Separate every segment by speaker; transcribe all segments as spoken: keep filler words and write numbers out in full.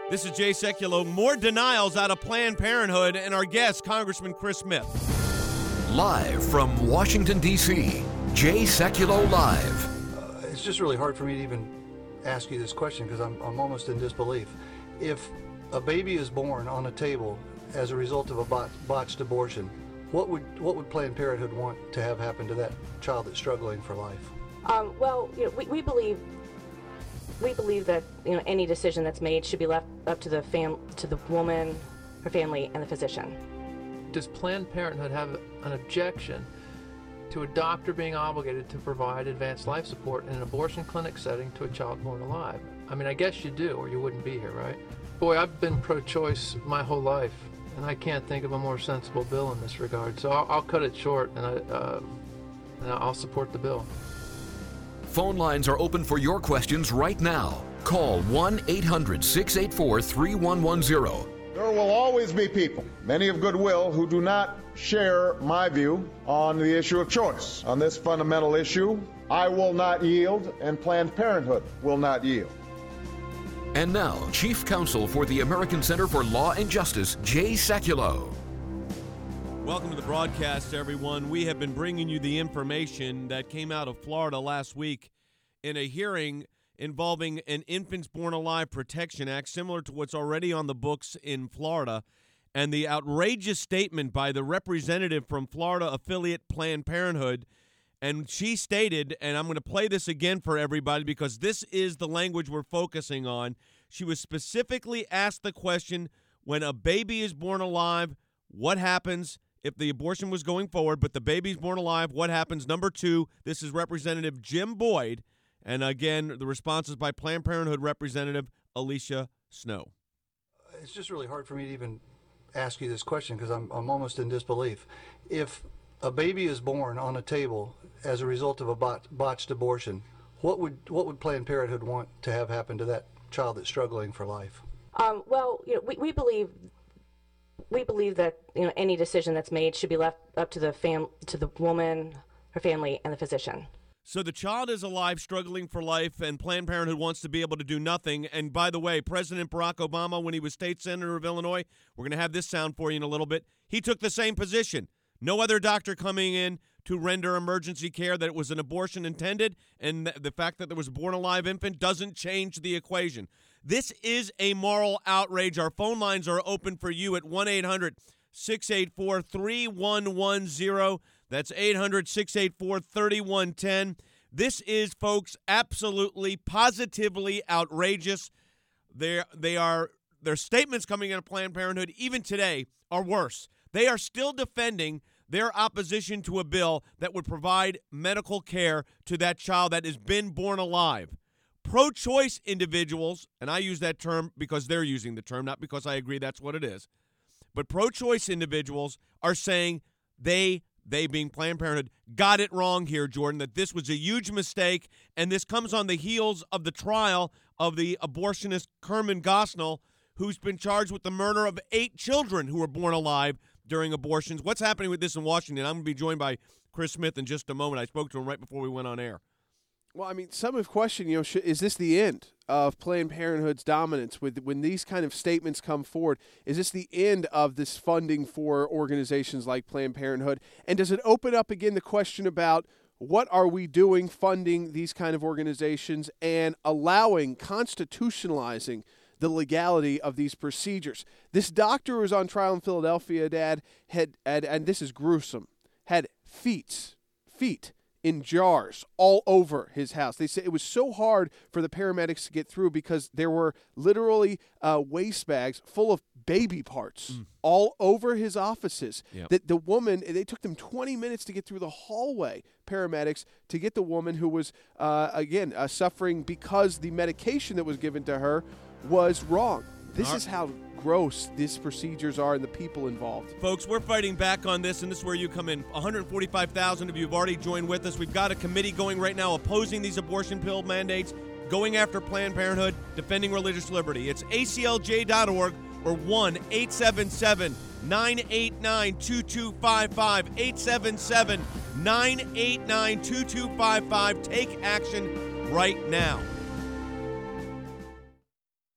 Speaker 1: This is Jay Sekulow. More denials out of Planned Parenthood, and our guest, Congressman Chris Smith.
Speaker 2: Live from Washington, D C, Jay Sekulow Live.
Speaker 3: Uh, it's just really hard for me to even ask you this question because I'm, I'm almost in disbelief. If a baby is born on a table as a result of a bot, botched abortion, what would what would Planned Parenthood want to have happen to that child that's struggling for life?
Speaker 4: Um, well, you know, we, we believe we believe that you know any decision that's made should be left up to the fam to the woman, her family, and the physician.
Speaker 5: Does Planned Parenthood have an objection to a doctor being obligated to provide advanced life support in an abortion clinic setting to a child born alive? I mean, I guess you do, or you wouldn't be here, right? Boy, I've been pro-choice my whole life, and I can't think of a more sensible bill in this regard. So I'll, I'll cut it short, and, I, uh, and I'll support the bill.
Speaker 2: Phone lines are open for your questions right now. Call one eight hundred, six eight four, three one one zero.
Speaker 6: There will always be people, many of goodwill, who do not share my view on the issue of choice. On this fundamental issue, I will not yield, and Planned Parenthood will not yield.
Speaker 2: And now, Chief Counsel for the American Center for Law and Justice, Jay Sekulow.
Speaker 1: Welcome to the broadcast, everyone. We have been bringing you the information that came out of Florida last week in a hearing involving an Infants Born Alive Protection Act, similar to what's already on the books in Florida, and the outrageous statement by the representative from Florida affiliate Planned Parenthood. And she stated, and I'm going to play this again for everybody because this is the language we're focusing on. She was specifically asked the question, when a baby is born alive, what happens if the abortion was going forward, but the baby's born alive, what happens? Number two, this is Representative Jim Boyd. And again, the response is by Planned Parenthood Representative Alicia Snow.
Speaker 3: It's just really hard for me to even ask you this question because I'm, I'm almost in disbelief. If a baby is born on a table as a result of a bot, botched abortion, what would what would Planned Parenthood want to have happen to that child that's struggling for life?
Speaker 4: Um, well, you know, we, we believe we believe that you know any decision that's made should be left up to the fam to the woman, her family, and the physician.
Speaker 1: So the child is alive, struggling for life, and Planned Parenthood wants to be able to do nothing. And by the way, President Barack Obama, when he was state senator of Illinois, we're going to have this sound for you in a little bit, he took the same position. No other doctor coming in to render emergency care, that it was an abortion intended, and th- the fact that there was a born-alive infant doesn't change the equation. This is a moral outrage. Our phone lines are open for you at one eight hundred, six eight four, three one one zero. That's eight hundred, six eight four, three one one zero. This is, folks, absolutely, positively outrageous. They're, they are, their statements coming out of Planned Parenthood, even today, are worse. They are still defending their opposition to a bill that would provide medical care to that child that has been born alive. Pro-choice individuals, and I use that term because they're using the term, not because I agree that's what it is, but pro-choice individuals are saying they, they being Planned Parenthood, got it wrong here, Jordan, that this was a huge mistake, and this comes on the heels of the trial of the abortionist Kerman Gosnell, who's been charged with the murder of eight children who were born alive during abortions. What's happening with this in Washington? I'm going to be joined by Chris Smith in just a moment. I spoke to him right before we went on air.
Speaker 7: Well, I mean, some have questioned, you know, sh- is this the end of Planned Parenthood's dominance? With when these kind of statements come forward, is this the end of this funding for organizations like Planned Parenthood? And does it open up again the question about what are we doing funding these kind of organizations and allowing, constitutionalizing the legality of these procedures? This doctor who was on trial in Philadelphia, Dad, had, had and this is gruesome, had feet, feet in jars all over his house. They said it was so hard for the paramedics to get through because there were literally uh, waste bags full of baby parts mm. all over his offices. Yep. That the woman, they took them twenty minutes to get through the hallway, paramedics, to get the woman who was, uh, again, uh, suffering because the medication that was given to her was wrong. This is how gross these procedures are and the people involved.
Speaker 1: Folks, we're fighting back on this, and this is where you come in. one hundred forty-five thousand of you have already joined with us. We've got a committee going right now opposing these abortion pill mandates, going after Planned Parenthood, defending religious liberty. It's A C L J dot org or one eight seven seven, nine eight nine, two two five five, eight seven seven, nine eight nine, two two five five. Take action right now.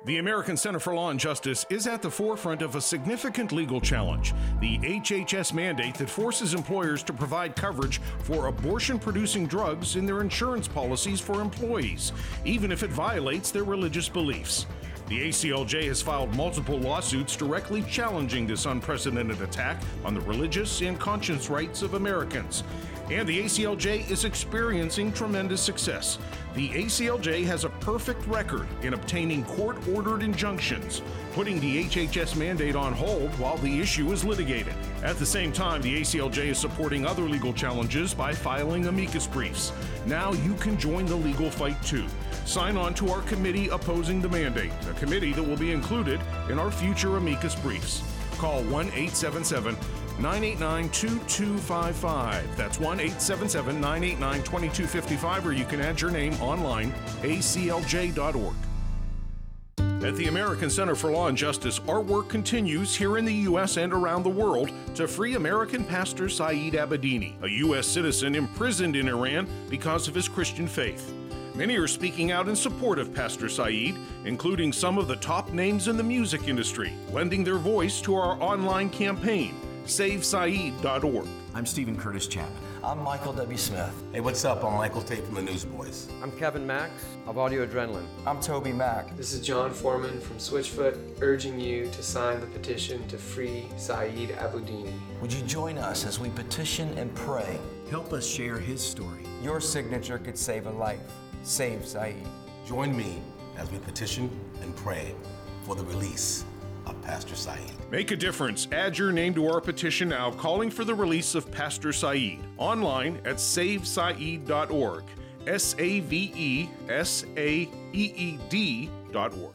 Speaker 8: The American Center for Law and Justice is at the forefront of a significant legal challenge, the H H S mandate that forces employers to provide coverage for abortion-producing drugs in their insurance policies for employees, even if it violates their religious beliefs. The A C L J has filed multiple lawsuits directly challenging this unprecedented attack on the religious and conscience rights of Americans. And the A C L J is experiencing tremendous success. The A C L J has a perfect record in obtaining court-ordered injunctions, putting the H H S mandate on hold while the issue is litigated. At the same time, the A C L J is supporting other legal challenges by filing amicus briefs. Now you can join the legal fight too. Sign on to our committee opposing the mandate, a committee that will be included in our future amicus briefs. Call one eight seven seven, nine eight nine, two two five five. That's one eight seven seven, nine eight nine, two two five five, or you can add your name online, A C L J dot org. At the American Center for Law and Justice, our work continues here in the U S and around the world to free American pastor Saeed Abedini, a U S citizen imprisoned in Iran because of his Christian faith. Many are speaking out in support of Pastor Saeed, including some of the top names in the music industry, lending their voice to our online campaign, save saeed dot org.
Speaker 9: I'm Stephen Curtis Chapman.
Speaker 10: I'm Michael W. Smith. Hey, what's up? I'm Michael Tate from the Newsboys.
Speaker 11: I'm Kevin Max of Audio Adrenaline.
Speaker 12: I'm Toby Mack.
Speaker 13: This is John Foreman from Switchfoot, urging you to sign the petition to free Saeed Abedini.
Speaker 10: Would you join us as we petition and pray?
Speaker 9: Help us share his story.
Speaker 12: Your signature could save a life. Save Saeed.
Speaker 10: Join me as we petition and pray for the release of Pastor Saeed.
Speaker 8: Make a difference. Add your name to our petition now, calling for the release of Pastor Saeed. Online at save saeed dot org. S A V E S A E E D dot org.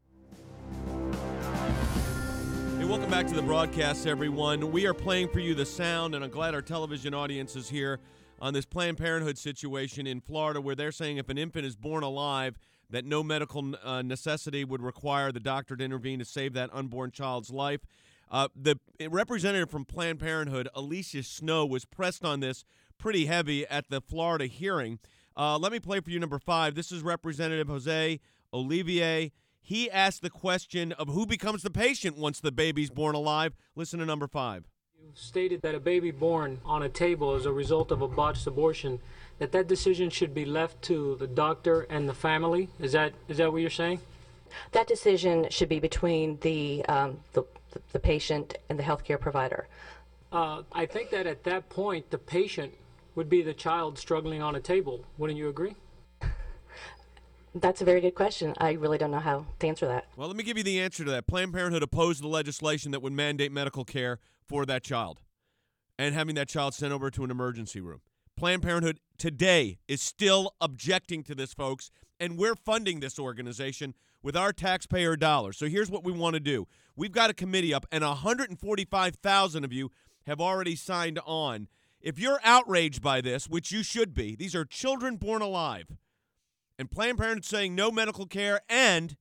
Speaker 1: Hey, welcome back to the broadcast, everyone. We are playing for you the sound, and I'm glad our television audience is here on this Planned Parenthood situation in Florida, where they're saying if an infant is born alive, that no medical uh, necessity would require the doctor to intervene to save that unborn child's life. Uh, the representative from Planned Parenthood, Alicia Snow, was pressed on this pretty heavy at the Florida hearing. Uh, let me play for you number five. This is Representative Jose Olivier. He asked the question of who becomes the patient once the baby's born alive. Listen to number five.
Speaker 14: Stated that a baby born on a table as a result of a botched abortion, that that decision should be left to the doctor and the family. Is that is that what you're saying?
Speaker 4: That decision should be between the um, the, the patient and the healthcare provider.
Speaker 14: Uh, I think that at that point, the patient would be the child struggling on a table. Wouldn't you agree?
Speaker 4: That's a very good question. I really don't know how to answer that.
Speaker 1: Well, let me give you the answer to that. Planned Parenthood opposed the legislation that would mandate medical care for that child and having that child sent over to an emergency room. Planned Parenthood today is still objecting to this, folks, and we're funding this organization with our taxpayer dollars. So here's what we want to do. We've got a committee up, and one hundred forty-five thousand of you have already signed on. If you're outraged by this, which you should be, these are children born alive, and Planned Parenthood saying no medical care and,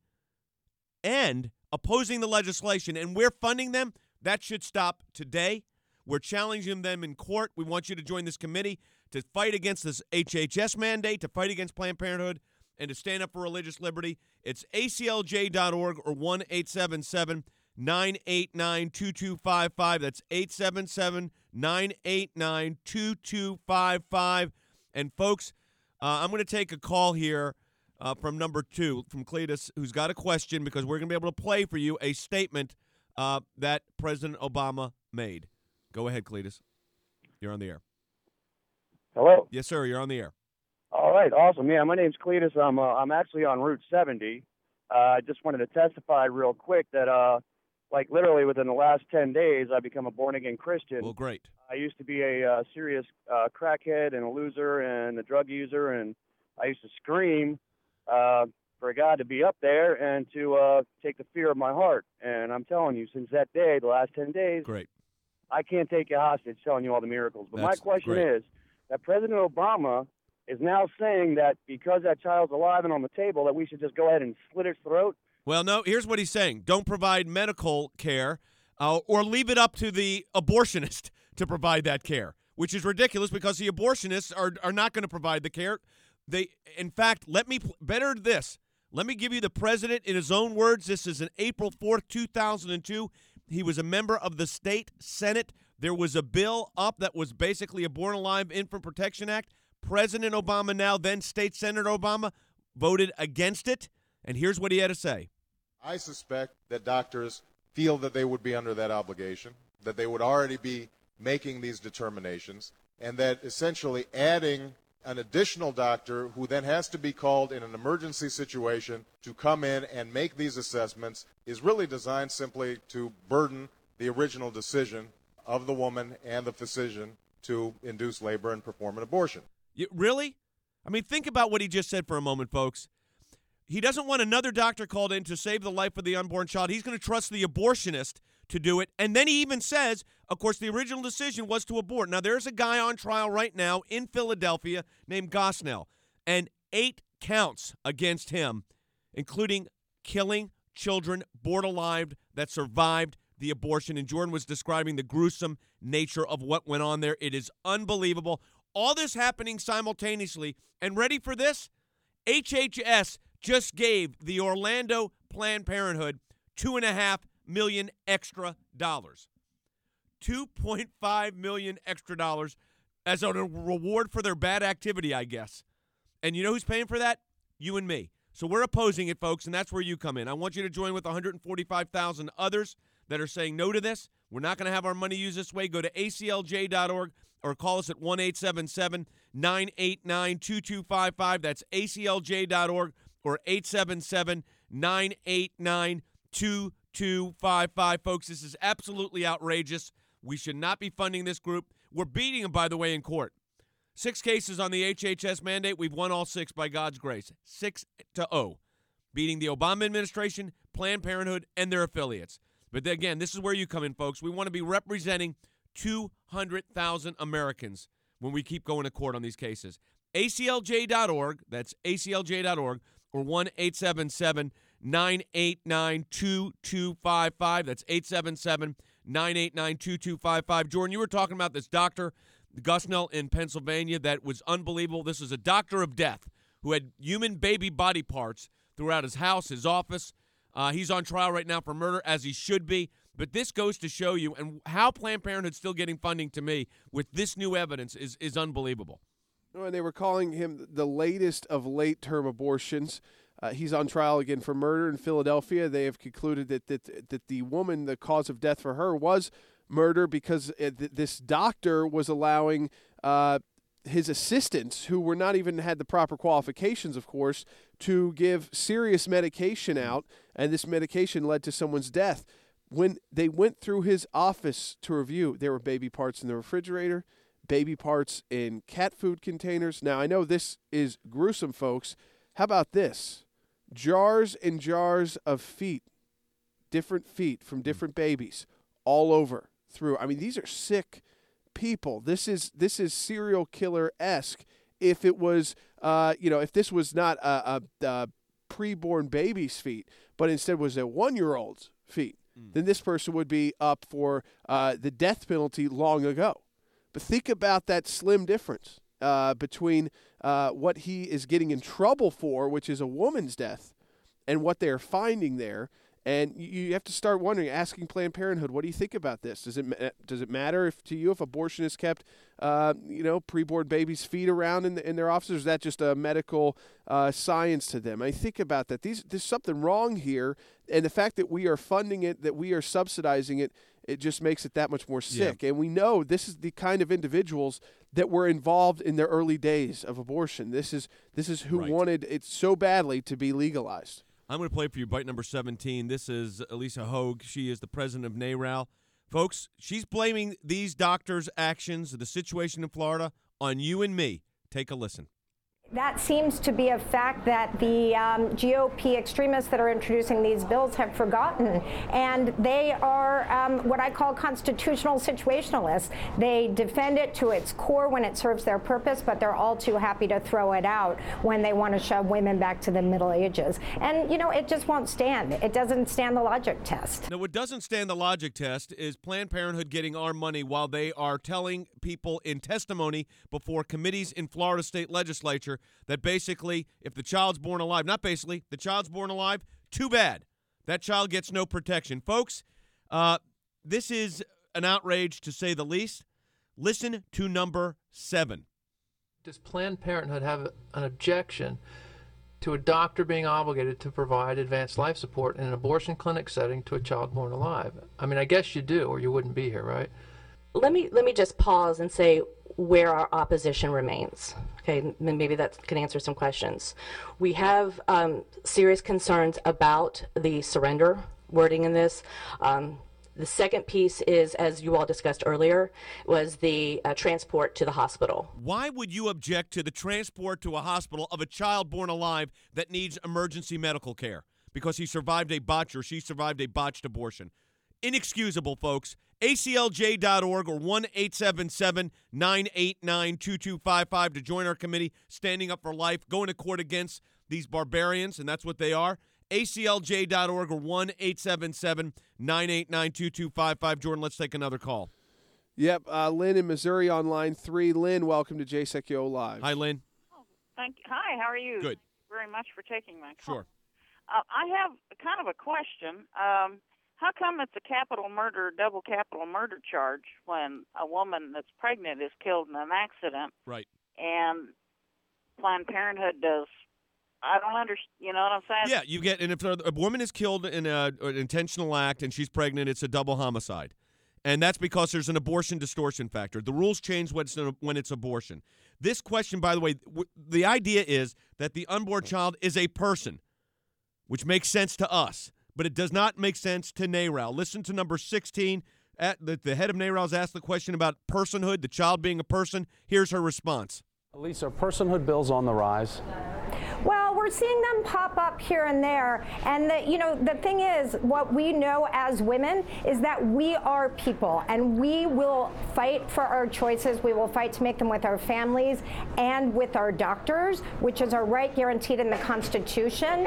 Speaker 1: and opposing the legislation, and we're funding them, that should stop today. We're challenging them in court. We want you to join this committee to fight against this H H S mandate, to fight against Planned Parenthood, and to stand up for religious liberty. It's A C L J dot org or one eight seven seven, nine eight nine, two two five five. That's eight seven seven, nine eight nine, two two five five. And, folks, uh, I'm going to take a call here uh, from number two, from Cletus, who's got a question, because we're going to be able to play for you a statement uh, that President Obama made. Go ahead, Cletus. You're on the air.
Speaker 15: Hello?
Speaker 1: Yes, sir. You're on the air.
Speaker 15: All right. Awesome. Yeah, my name's Cletus. I'm uh, I'm actually on Route seventy. Uh, I just wanted to testify real quick that, uh, like, literally within the last ten days, I become a born-again Christian.
Speaker 1: Well, great.
Speaker 15: I used to be a uh, serious uh, crackhead and a loser and a drug user, and I used to scream uh, for God to be up there and to uh, take the fear of my heart. And I'm telling you, since that day, the last ten days,
Speaker 1: great.
Speaker 15: I can't take you hostage telling you all the miracles. But
Speaker 1: That's
Speaker 15: my question
Speaker 1: great.
Speaker 15: is that President Obama is now saying that because that child's alive and on the table, that we should just go ahead and slit its throat.
Speaker 1: Well, no, here's what he's saying. Don't provide medical care uh, or leave it up to the abortionist to provide that care, which is ridiculous because the abortionists are, are not going to provide the care. They, in fact, let me, better this, Let me give you the president in his own words. This is in April fourth, two thousand two. He was a member of the state Senate. There was a bill up that was basically a Born Alive Infant Protection Act. President Obama, now then State Senator Obama, voted against it. And here's what he had to say.
Speaker 6: I suspect that doctors feel that they would be under that obligation, that they would already be making these determinations, and that essentially adding an additional doctor who then has to be called in an emergency situation to come in and make these assessments is really designed simply to burden the original decision of the woman and the physician to induce labor and perform an abortion.
Speaker 1: You, really? I mean, think about what he just said for a moment, folks. He doesn't want another doctor called in to save the life of the unborn child. He's going to trust the abortionist to do it. And then he even says, of course, the original decision was to abort. Now, there's a guy on trial right now in Philadelphia named Gosnell, and eight counts against him, including killing children born alive that survived the abortion. And Jordan was describing the gruesome nature of what went on there. It is unbelievable. All this happening simultaneously. And ready for this? H H S just gave the Orlando Planned Parenthood two and a half million extra dollars. two point five million extra dollars as a reward for their bad activity, I guess. And you know who's paying for that? You and me. So we're opposing it, folks, and that's where you come in. I want you to join with one hundred forty-five thousand others that are saying no to this. We're not going to have our money used this way. Go to A C L J dot org or call us at one eight seven seven, nine eight nine, two two five five. That's A C L J dot org or eight seven seven, nine eight nine, two two five five. Folks, this is absolutely outrageous. We should not be funding this group. We're beating them, by the way, in court. Six cases on the H H S mandate. We've won all six by God's grace. Six to oh. Beating the Obama administration, Planned Parenthood, and their affiliates. But again, this is where you come in, folks. We want to be representing two hundred thousand Americans when we keep going to court on these cases. A C L J dot org, that's A C L J dot org, or one eight seven seven, nine eight nine, two two five five. That's eight seven seven, nine eight nine, two two five five. Jordan, you were talking about this doctor, Gosnell in Pennsylvania, that was unbelievable. This is a doctor of death who had human baby body parts throughout his house, his office. Uh, he's on trial right now for murder, as he should be. But this goes to show you, and how Planned Parenthood's still getting funding to me with this new evidence is, is unbelievable.
Speaker 7: Oh, and they were calling him the latest of late-term abortions. Uh, he's on trial again for murder in Philadelphia. They have concluded that that, that the woman, the cause of death for her was murder because it, th- this doctor was allowing uh, his assistants, who were not even had the proper qualifications, of course, to give serious medication out, and this medication led to someone's death. When they went through his office to review, there were baby parts in the refrigerator, baby parts in cat food containers. Now, I know this is gruesome, folks. How about this? Jars and jars of feet, different feet from different babies, all over through. I mean, these are sick people. This is this is serial killer-esque. If it was, uh, you know, if this was not a, a, a preborn baby's feet, but instead was a one-year-old's feet, mm. then this person would be up for uh, the death penalty long ago. But think about that slim difference uh, between uh, what he is getting in trouble for, which is a woman's death, and what they're finding there. And you have to start wondering, asking Planned Parenthood, what do you think about this? Does it does it matter if to you if abortion is kept, uh, you know, preborn babies' feet around in, the, in their offices? Or is that just a medical uh, science to them? I think about that. These, there's something wrong here, and the fact that we are funding it, that we are subsidizing it, it just makes it that much more sick. Yeah. And we know this is the kind of individuals that were involved in their early days of abortion. This is this is who
Speaker 1: right.
Speaker 7: wanted it so badly to be legalized.
Speaker 1: I'm going to play for you bite number seventeen. This is Elisa Hogue. She is the president of NARAL. Folks, she's blaming these doctors' actions, the situation in Florida, on you and me. Take a listen.
Speaker 16: That seems to be a fact that the um, G O P extremists that are introducing these bills have forgotten. And they are um, what I call constitutional situationalists. They defend it to its core when it serves their purpose, but they're all too happy to throw it out when they want to shove women back to the Middle Ages. And, you know, it just won't stand. It doesn't stand the logic test.
Speaker 1: Now, what doesn't stand the logic test is Planned Parenthood getting our money while they are telling people in testimony before committees in Florida state legislature that basically if the child's born alive, not basically, the child's born alive, too bad. That child gets no protection. Folks, uh, this is an outrage to say the least. Listen to number seven.
Speaker 5: Does Planned Parenthood have an objection to a doctor being obligated to provide advanced life support in an abortion clinic setting to a child born alive? I mean, I guess you do, or you wouldn't be here, right?
Speaker 4: Let me let me just pause and say where our opposition remains. Okay, maybe that can answer some questions. We have um, serious concerns about the surrender wording in this. Um, the second piece is, as you all discussed earlier, was the uh, transport to the hospital.
Speaker 1: Why would you object to the transport to a hospital of a child born alive that needs emergency medical care because he survived a botch or she survived a botched abortion? Inexcusable, folks. A C L J dot org or one eight seven seven, nine eight nine, two two five five to join our committee, standing up for life, going to court against these barbarians, and that's what they are. A C L J dot org or one eight seven seven, nine eight nine, two two five five. Jordan, let's take another call.
Speaker 7: Yep, uh, Lynn in Missouri on line three. Lynn, welcome to J S E C U Live.
Speaker 1: Hi, Lynn.
Speaker 17: Oh, thank you. Hi, how are you?
Speaker 1: Good.
Speaker 17: Very much for taking my call.
Speaker 1: Sure.
Speaker 17: Uh, I have kind of a question. Um, how come it's a capital murder, double capital murder charge when a woman that's pregnant is killed in an accident?
Speaker 1: Right.
Speaker 17: And Planned Parenthood does, I don't understand, you know what I'm saying?
Speaker 1: Yeah, you get, and if a woman is killed in a, an intentional act and she's pregnant, it's a double homicide. And that's because there's an abortion distortion factor. The rules change when it's, when it's abortion. This question, by the way, w- the idea is that the unborn child is a person, which makes sense to us, but it does not make sense to NARAL. Listen to number sixteen. At the, the head of NARAL has asked the question about personhood, the child being a person. Here's her response.
Speaker 18: Elise, are personhood bills on the rise?
Speaker 16: Well, we're seeing them pop up here and there. And, the, you know, the thing is, what we know as women is that we are people, and we will fight for our choices. We will fight to make them with our families and with our doctors, which is our right guaranteed in the Constitution.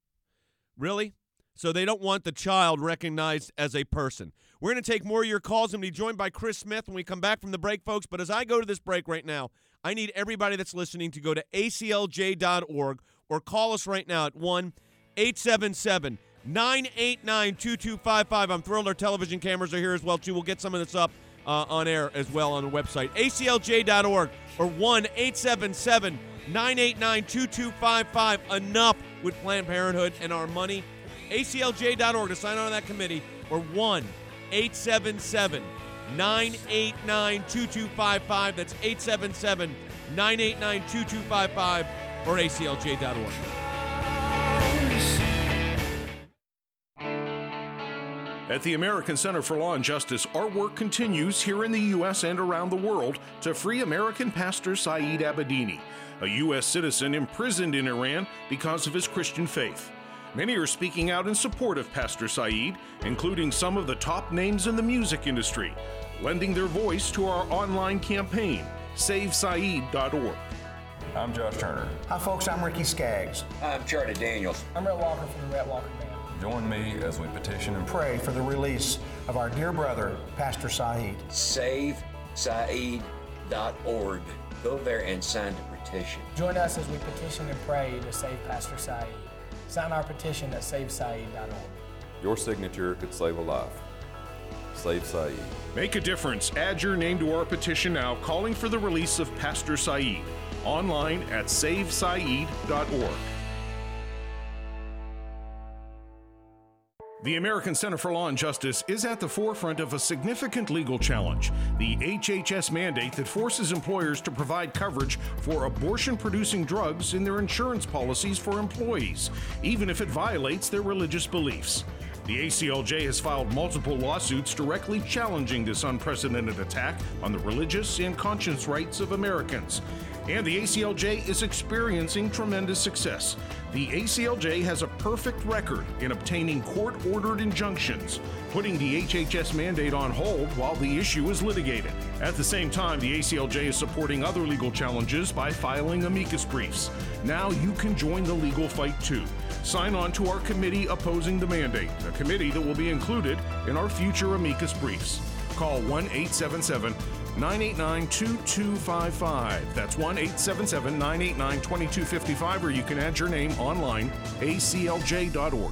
Speaker 1: Really? So they don't want the child recognized as a person. We're going to take more of your calls and be joined by Chris Smith when we come back from the break, folks. But as I go to this break right now, I need everybody that's listening to go to A C L J dot org or call us right now at one eight seven seven, nine eight nine, two two five five. I'm thrilled our television cameras are here as well, too. We'll get some of this up uh, on air as well on the website. A C L J dot org or one eight seven seven, nine eight nine, two two five five. Enough with Planned Parenthood and our money. A C L J dot org to sign on to that committee or one eight seven seven, nine eight nine, two two five five. That's eight seven seven, nine eight nine, two two five five or A C L J dot org.
Speaker 8: At the American Center for Law and Justice, our work continues here in the U S and around the world to free American pastor Saeed Abedini, a U S citizen imprisoned in Iran because of his Christian faith. Many are speaking out in support of Pastor Saeed, including some of the top names in the music industry, lending their voice to our online campaign, save saeed dot org.
Speaker 19: I'm Josh Turner.
Speaker 20: Hi, folks. I'm Ricky Skaggs.
Speaker 21: I'm Charlie Daniels.
Speaker 20: I'm Rhett Walker from the Rhett Walker Band.
Speaker 19: Join me as we petition and
Speaker 20: pray for the release of our dear brother, Pastor Saeed.
Speaker 21: save saeed dot org. Go there and sign the petition.
Speaker 22: Join us as we petition and pray to save Pastor Saeed. Sign our petition at save saeed dot org.
Speaker 19: Your signature could save a life. Save Saeed.
Speaker 8: Make a difference. Add your name to our petition now, calling for the release of Pastor Saeed. Online at save saeed dot org. The American Center for Law and Justice is at the forefront of a significant legal challenge, the H H S mandate that forces employers to provide coverage for abortion-producing drugs in their insurance policies for employees, even if it violates their religious beliefs. The A C L J has filed multiple lawsuits directly challenging this unprecedented attack on the religious and conscience rights of Americans. And the A C L J is experiencing tremendous success. The A C L J has a perfect record in obtaining court-ordered injunctions, putting the H H S mandate on hold while the issue is litigated. At the same time, the A C L J is supporting other legal challenges by filing amicus briefs. Now you can join the legal fight too. Sign on to our committee opposing the mandate, a committee that will be included in our future amicus briefs. Call one eight seven seven, nine eight nine, two two five five. That's one eight seven seven, nine eight nine, two two five five, or you can add your name online, A C L J dot org.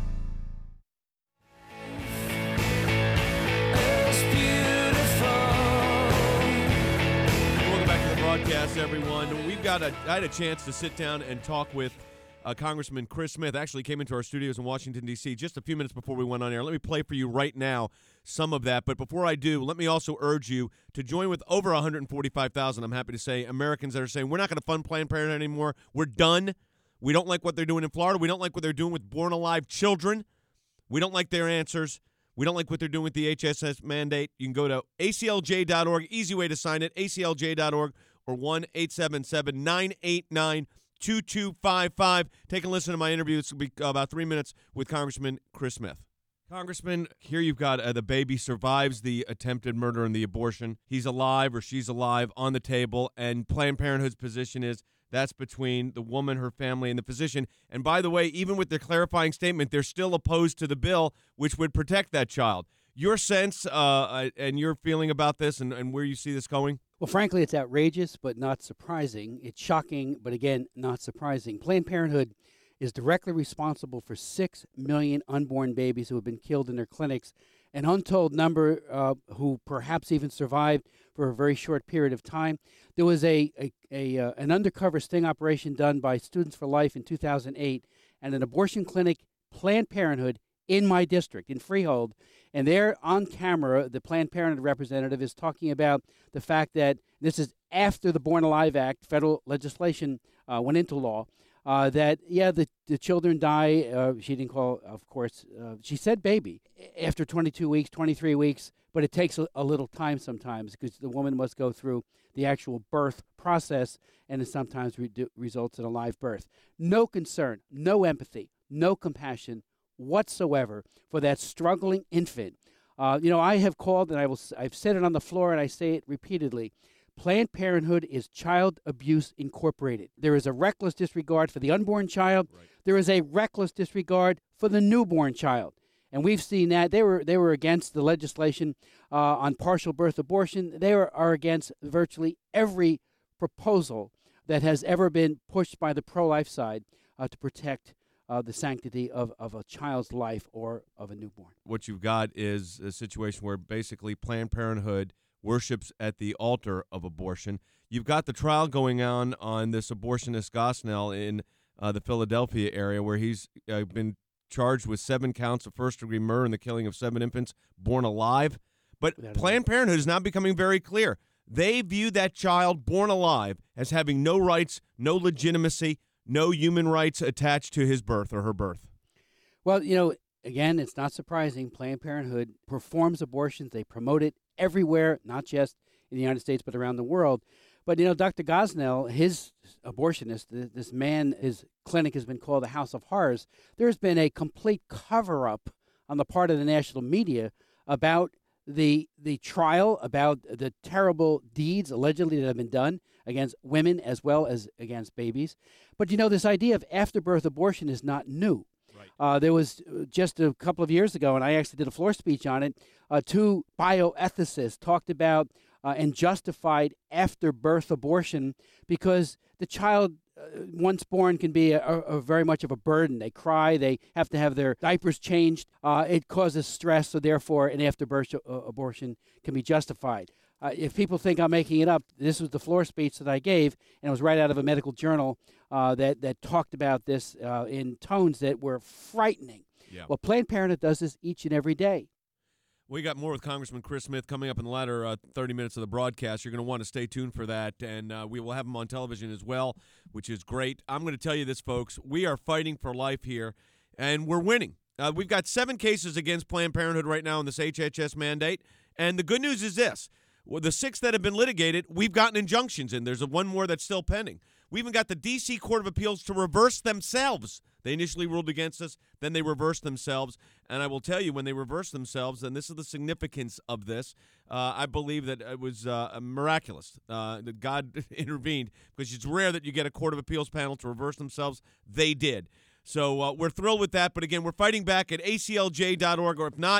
Speaker 1: Welcome back to the broadcast, everyone. We've got a, I had a chance to sit down and talk with uh, Congressman Chris Smith. Actually came into our studios in Washington, D C just a few minutes before we went on air. Let me play for you right now some of that. But before I do, let me also urge you to join with over one hundred forty-five thousand, I'm happy to say, Americans that are saying, we're not going to fund Planned Parenthood anymore. We're done. We don't like what they're doing in Florida. We don't like what they're doing with born-alive children. We don't like their answers. We don't like what they're doing with the H H S mandate. You can go to A C L J dot org. Easy way to sign it, A C L J dot org, or one eight seven seven, nine eight nine, two two five five. Take a listen to my interview. This will be about three minutes with Congressman Chris Smith. Congressman, here you've got uh, the baby survives the attempted murder and the abortion. He's alive or she's alive on the table, and Planned Parenthood's position is that's between the woman, her family, and the physician. And by the way, even with their clarifying statement, they're still opposed to the bill, which would protect that child. Your sense uh, and your feeling about this and, and where you see this going?
Speaker 2: Well, frankly, it's outrageous, but not surprising. It's shocking, but again, not surprising. Planned Parenthood is directly responsible for six million unborn babies who have been killed in their clinics, an untold number uh, who perhaps even survived for a very short period of time. There was a, a, a uh, an undercover sting operation done by Students for Life in two thousand eight, and an abortion clinic, Planned Parenthood, in my district, in Freehold. And there on camera, the Planned Parenthood representative is talking about the fact that this is after the Born Alive Act, federal legislation, uh, went into law, uh, that, yeah, the, the children die. Uh, she didn't call, of course, uh, she said baby, after twenty-two weeks, twenty-three weeks, but it takes a, a little time sometimes because the woman must go through the actual birth process, and it sometimes re- results in a live birth. No concern, no empathy, no compassion whatsoever for that struggling infant. Uh, you know, I have called, and I will, I've said it on the floor, and I say it repeatedly. Planned Parenthood is Child Abuse Incorporated. There is a reckless disregard for the unborn child. Right. There is a reckless disregard for the newborn child. And we've seen that. They were they were against the legislation uh, on partial birth abortion. They are, are against virtually every proposal that has ever been pushed by the pro-life side uh, to protect Uh, the sanctity of, of a child's life or of a newborn.
Speaker 1: What you've got is a situation where basically Planned Parenthood worships at the altar of abortion. You've got the trial going on on this abortionist Gosnell in uh, the Philadelphia area, where he's uh, been charged with seven counts of first-degree murder and the killing of seven infants born alive. But Without Planned Parenthood is now becoming very clear. They view that child born alive as having no rights, no legitimacy, no human rights attached to his birth or her birth.
Speaker 2: Well, you know, again, it's not surprising. Planned Parenthood performs abortions. They promote it everywhere, not just in the United States, but around the world. But, you know, Doctor Gosnell, his abortionist, this man, his clinic has been called the House of Horrors. There's been a complete cover-up on the part of the national media about the the trial, about the terrible deeds allegedly that have been done against women as well as against babies. But, you know, this idea of after-birth abortion is not new. Right. Uh, there was just a couple of years ago, and I actually did a floor speech on it, uh, two bioethicists talked about uh, and justified after-birth abortion because the child, uh, once born, can be a, a, a very much of a burden. They cry. They have to have their diapers changed. Uh, it causes stress, so therefore an after-birth uh, abortion can be justified. Uh, if people think I'm making it up, this was the floor speech that I gave, and it was right out of a medical journal uh, that, that talked about this uh, in tones that were frightening. Yeah. Well, Planned Parenthood does this each and every day.
Speaker 1: We got more with Congressman Chris Smith coming up in the latter uh, thirty minutes of the broadcast. You're going to want to stay tuned for that, and uh, we will have him on television as well, which is great. I'm going to tell you this, folks. We are fighting for life here, and we're winning. Uh, we've got seven cases against Planned Parenthood right now in this H H S mandate, and the good news is this. Well, the six that have been litigated, we've gotten injunctions in. There's a one more that's still pending. We even got the D C Court of Appeals to reverse themselves. They initially ruled against us, then they reversed themselves. And I will tell you, when they reversed themselves, and this is the significance of this, uh, I believe that it was uh, miraculous uh, that God intervened, because it's rare that you get a Court of Appeals panel to reverse themselves. They did. So uh, we're thrilled with that. But again, we're fighting back at A C L J dot org, or if not,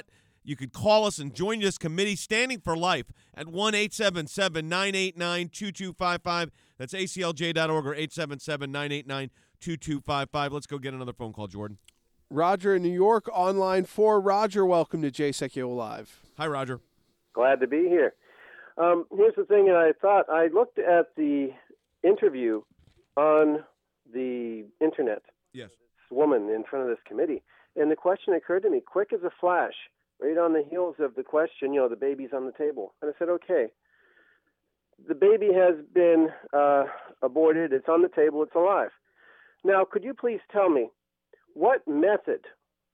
Speaker 1: You could call us and join this committee, Standing for Life, at one eight seven seven, nine eight nine, two two five five. That's A C L J dot org or eight seven seven, nine eight nine, two two five five. Let's go get another phone call, Jordan.
Speaker 7: Roger in New York, online for Roger. Welcome to Jay Sekulow Live.
Speaker 1: Hi, Roger.
Speaker 3: Glad to be here. Um, here's the thing, and I thought I looked at the interview on the internet.
Speaker 1: Yes.
Speaker 3: This woman in front of this committee, and the question occurred to me, quick as a flash, right on the heels of the question, you know, the baby's on the table. And I said, okay, the baby has been uh, aborted. It's on the table. It's alive. Now, could you please tell me what method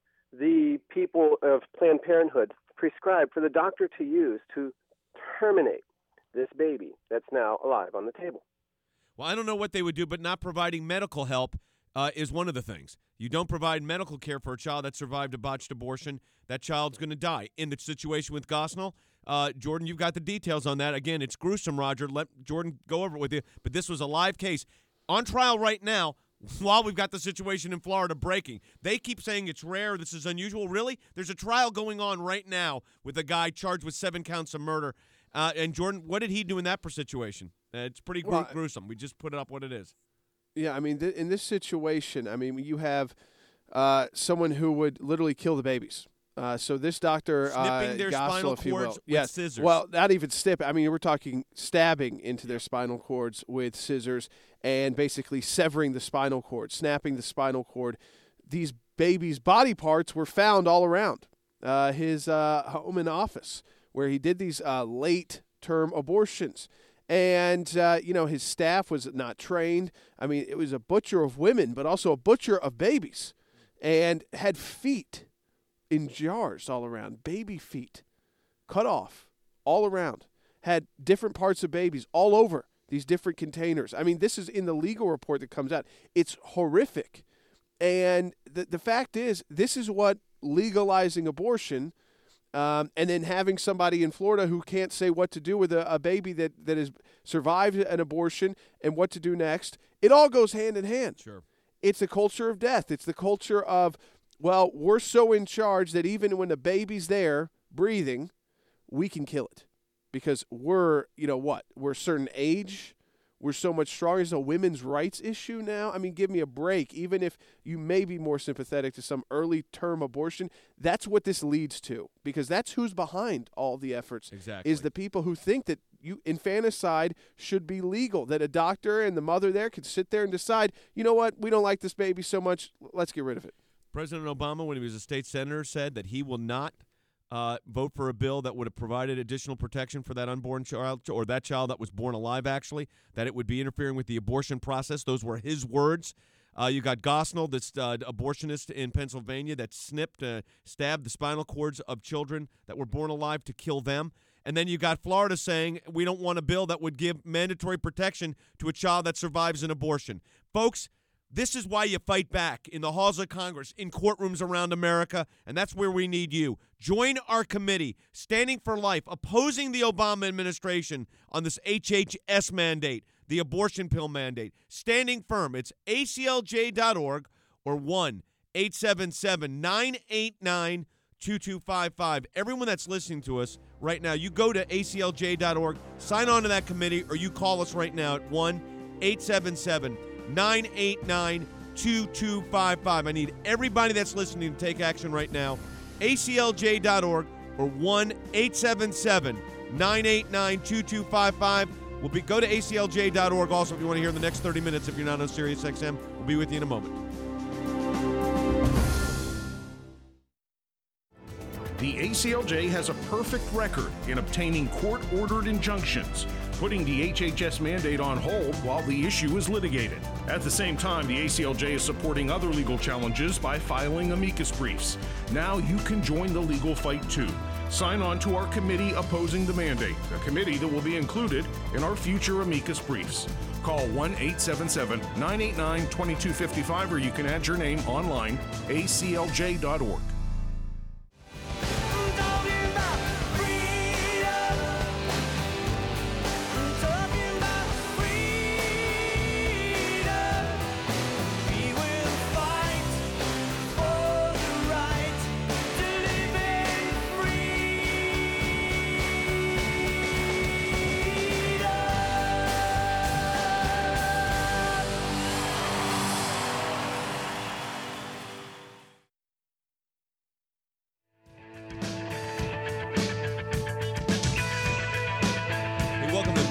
Speaker 3: the people of Planned Parenthood prescribed for the doctor to use to terminate this baby that's now alive on the table?
Speaker 1: Well, I don't know what they would do, but not providing medical help uh, is one of the things. You don't provide medical care for a child that survived a botched abortion, that child's going to die. In the situation with Gosnell, uh, Jordan, you've got the details on that. Again, it's gruesome, Roger. Let Jordan go over it with you. But this was a live case on trial right now while we've got the situation in Florida breaking. They keep saying it's rare, this is unusual. Really? There's a trial going on right now with a guy charged with seven counts of murder. Uh, and, Jordan, what did he do in that situation? Uh, it's pretty gru-
Speaker 7: Well,
Speaker 1: gruesome. We just put it up what it is.
Speaker 7: Yeah, I mean, th- in this situation, I mean, you have uh, someone who would literally kill the babies. Uh, so this doctor,
Speaker 1: Snipping
Speaker 7: uh,
Speaker 1: their
Speaker 7: Gosnell,
Speaker 1: spinal
Speaker 7: if you will.
Speaker 1: cords with
Speaker 7: yes.
Speaker 1: scissors.
Speaker 7: Well, not even snip. I mean, we're talking stabbing into their spinal cords with scissors and basically severing the spinal cord, snapping the spinal cord. These babies' body parts were found all around uh, his uh, home and office where he did these uh, late-term abortions. And, uh, you know, his staff was not trained. I mean, it was a butcher of women, but also a butcher of babies, and had feet in jars all around, baby feet, cut off all around, had different parts of babies all over these different containers. I mean, this is in the legal report that comes out. It's horrific. And the, the fact is, this is what legalizing abortion Um, and then having somebody in Florida who can't say what to do with a, a baby that, that has survived an abortion and what to do next, it all goes hand in hand.
Speaker 1: Sure.
Speaker 7: It's a culture of death. It's the culture of, well, we're so in charge that even when the baby's there breathing, we can kill it because we're, you know what, we're a certain age. We're so much stronger. It's a women's rights issue now. I mean, give me a break. Even if you may be more sympathetic to some early-term abortion, that's what this leads to because that's who's behind all the efforts.
Speaker 1: Exactly.
Speaker 7: Is the people who think that you infanticide should be legal, that a doctor and the mother there could sit there and decide, you know what, we don't like this baby so much, let's get rid of it.
Speaker 1: President Obama, when he was a state senator, said that he will not Uh, vote for a bill that would have provided additional protection for that unborn child or that child that was born alive, actually, that it would be interfering with the abortion process. Those were his words. Uh, you got Gosnell, this uh, abortionist in Pennsylvania that snipped, uh, stabbed the spinal cords of children that were born alive to kill them. And then you got Florida saying we don't want a bill that would give mandatory protection to a child that survives an abortion. Folks, this is why you fight back in the halls of Congress, in courtrooms around America, and that's where we need you. Join our committee, Standing for Life, opposing the Obama administration on this H H S mandate, the abortion pill mandate. Standing firm. It's A C L J dot org or one eight seven seven, nine eight nine, two two five five. Everyone that's listening to us right now, you go to A C L J dot org, sign on to that committee, or you call us right now at one eight seven seven, nine eight nine, two two five five. I need everybody that's listening to take action right now. A C L J dot org or one eight seven seven, nine eight nine, two two five five. We'll be go to A C L J dot org also if you want to hear the next thirty minutes if you're not on Sirius X M. We'll be with you in a moment.
Speaker 8: The A C L J has a perfect record in obtaining court-ordered injunctions, putting the H H S mandate on hold while the issue is litigated. At the same time, the A C L J is supporting other legal challenges by filing amicus briefs. Now you can join the legal fight too. Sign on to our committee opposing the mandate, a committee that will be included in our future amicus briefs. Call one eight seven seven, nine eight nine, two two five five or you can add your name online, A C L J dot org.
Speaker 11: Free.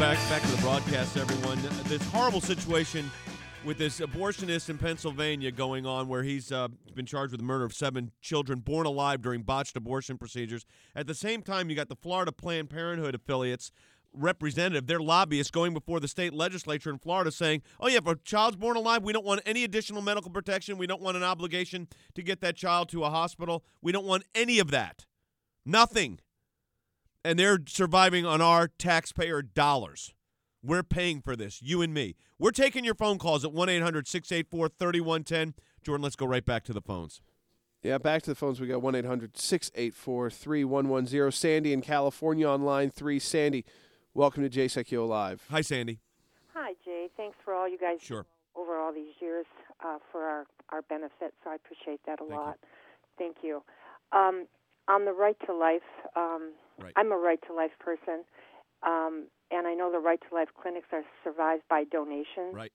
Speaker 1: back. Back to the broadcast, everyone. This horrible situation with this abortionist in Pennsylvania going on where he's uh, been charged with the murder of seven children born alive during botched abortion procedures. At the same time, you got the Florida Planned Parenthood affiliates representative, their lobbyists going before the state legislature in Florida saying, oh, yeah, if a child's born alive, we don't want any additional medical protection. We don't want an obligation to get that child to a hospital. We don't want any of that. Nothing. And they're surviving on our taxpayer dollars. We're paying for this, you and me. We're taking your phone calls at one eight hundred six eight four three one one zero. Jordan, let's go right back to the phones.
Speaker 7: Yeah, back to the phones. We got one eight hundred six eight four three one one zero. Sandy in California on line three. Sandy, welcome to Jay Secchio Live.
Speaker 1: Hi, Sandy.
Speaker 11: Hi, Jay. Thanks for all you guys
Speaker 1: sure.
Speaker 11: do over all these years uh, for our, our benefits. I appreciate that a
Speaker 1: Thank
Speaker 11: lot. You. Thank you. Um, on the right to life, um,
Speaker 1: right.
Speaker 11: I'm a right to life person, um, and I know the right to life clinics are survived by donations.
Speaker 1: Right.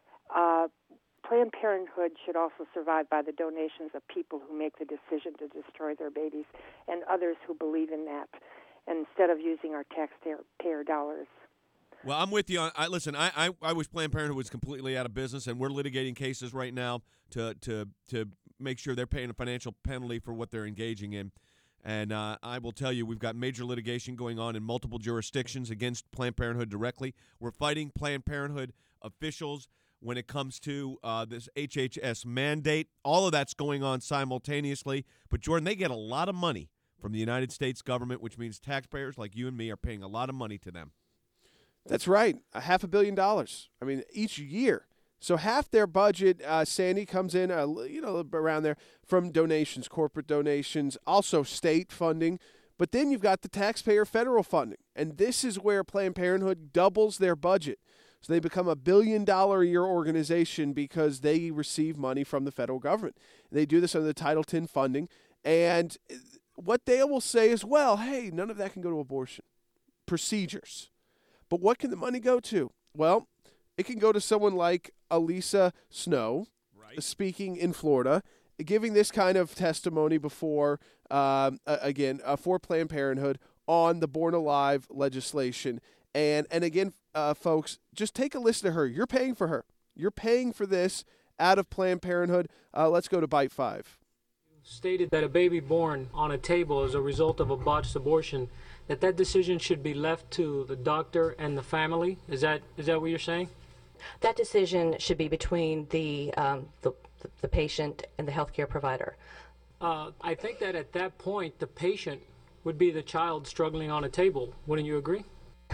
Speaker 11: Uh, Planned Parenthood should also survive by the donations of people who make the decision to destroy their babies and others who believe in that, instead of using our taxpayer dollars.
Speaker 1: Well, I'm with you. On, I, listen, I, I I wish Planned Parenthood was completely out of business, and we're litigating cases right now to to to make sure they're paying a financial penalty for what they're engaging in. And uh, I will tell you, we've got major litigation going on in multiple jurisdictions against Planned Parenthood directly. We're fighting Planned Parenthood officials when it comes to uh, this H H S mandate. All of that's going on simultaneously. But, Jordan, they get a lot of money from the United States government, which means taxpayers like you and me are paying a lot of money to them.
Speaker 7: That's right, a half a billion dollars. I mean, each year. So half their budget, uh, Sandy, comes in, uh, you know, around there from donations, corporate donations, also state funding. But then you've got the taxpayer federal funding. And this is where Planned Parenthood doubles their budget. So they become a billion-dollar-a-year organization because they receive money from the federal government. They do this under the Title ten funding. And what they will say is, well, hey, none of that can go to abortion procedures. But what can the money go to? Well, it can go to someone like Elisa Snow, right, speaking in Florida, giving this kind of testimony before, um, again, uh, for Planned Parenthood on the Born Alive legislation. And, and again, uh, folks, just take a listen to her. You're paying for her. You're paying for this out of Planned Parenthood. Uh, let's go to Bite five.
Speaker 14: Stated that a baby born on a table as a result of a botched abortion, that that decision should be left to the doctor and the family. Is that is that what you're saying?
Speaker 4: That decision should be between the um, the, the patient and the healthcare provider.
Speaker 14: Uh, I think that at that point, the patient would be the child struggling on a table. Wouldn't you agree?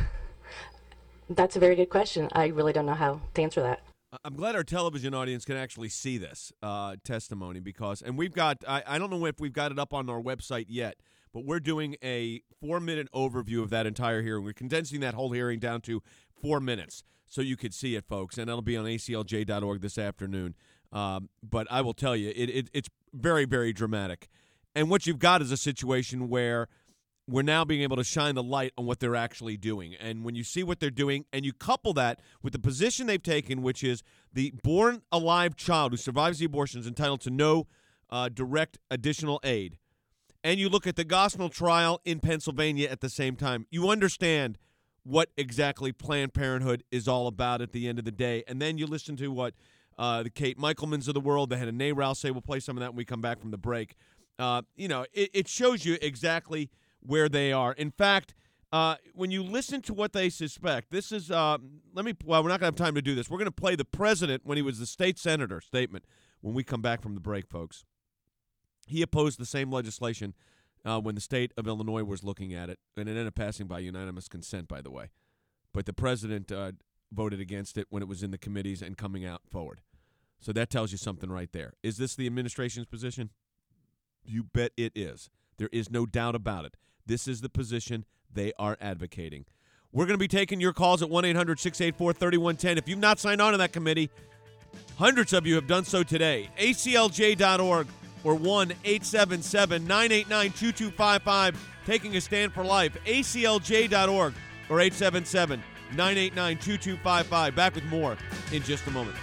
Speaker 4: That's a very good question. I really don't know how to answer that.
Speaker 1: I'm glad our television audience can actually see this uh, testimony because, and we've got, I, I don't know if we've got it up on our website yet, but we're doing a four-minute overview of that entire hearing. We're condensing that whole hearing down to four minutes so you could see it, folks, and that'll be on A C L J dot org this afternoon. Um, but I will tell you, it, it, it's very, very dramatic. And what you've got is a situation where we're now being able to shine the light on what they're actually doing. And when you see what they're doing and you couple that with the position they've taken, which is the born alive child who survives the abortion is entitled to no uh, direct additional aid, and you look at the gospel trial in Pennsylvania at the same time, you understand what exactly Planned Parenthood is all about at the end of the day. And then you listen to what uh, the Kate Michelmans of the world, the head of NARAL, say. We'll play some of that when we come back from the break. Uh, you know, it, it shows you exactly where they are. In fact, uh, when you listen to what they suspect, this is, uh, let me, well, we're not going to have time to do this. We're going to play the president when he was the state senator statement when we come back from the break, folks. He opposed the same legislation uh, when the state of Illinois was looking at it, and it ended up passing by unanimous consent, by the way. But the president uh, voted against it when it was in the committees and coming out forward. So that tells you something right there. Is this the administration's position? You bet it is. There is no doubt about it. This is the position they are advocating. We're going to be taking your calls at one eight hundred six eight four three one one zero. If you've not signed on to that committee, hundreds of you have done so today. A C L J dot org or one eight seven seven nine eight nine two two five five. Taking a stand for life. A C L J dot org or eight seven seven nine eight nine two two five five. Back with more in just a moment.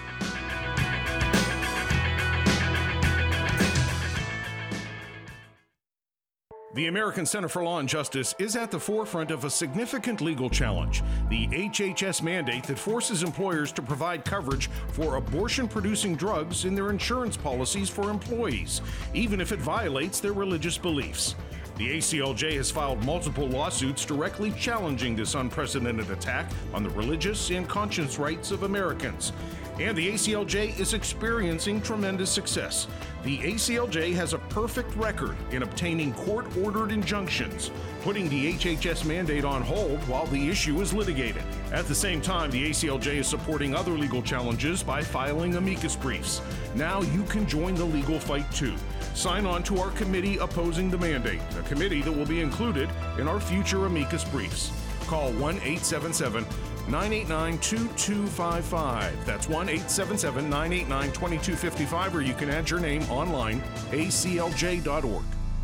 Speaker 8: The American Center for Law and Justice is at the forefront of a significant legal challenge, the H H S mandate that forces employers to provide coverage for abortion-producing drugs in their insurance policies for employees, even if it violates their religious beliefs. The A C L J has filed multiple lawsuits directly challenging this unprecedented attack on the religious and conscience rights of Americans. And the A C L J is experiencing tremendous success. The A C L J has a perfect record in obtaining court-ordered injunctions, putting the H H S mandate on hold while the issue is litigated. At the same time, the A C L J is supporting other legal challenges by filing amicus briefs. Now you can join the legal fight too. Sign on to our committee opposing the mandate, a committee that will be included in our future amicus briefs. Call one eight seven seven, nine eight nine, two two five five. That's one eight seven seven, nine eight nine, two two five five, or you can add your name online, A C L J dot org.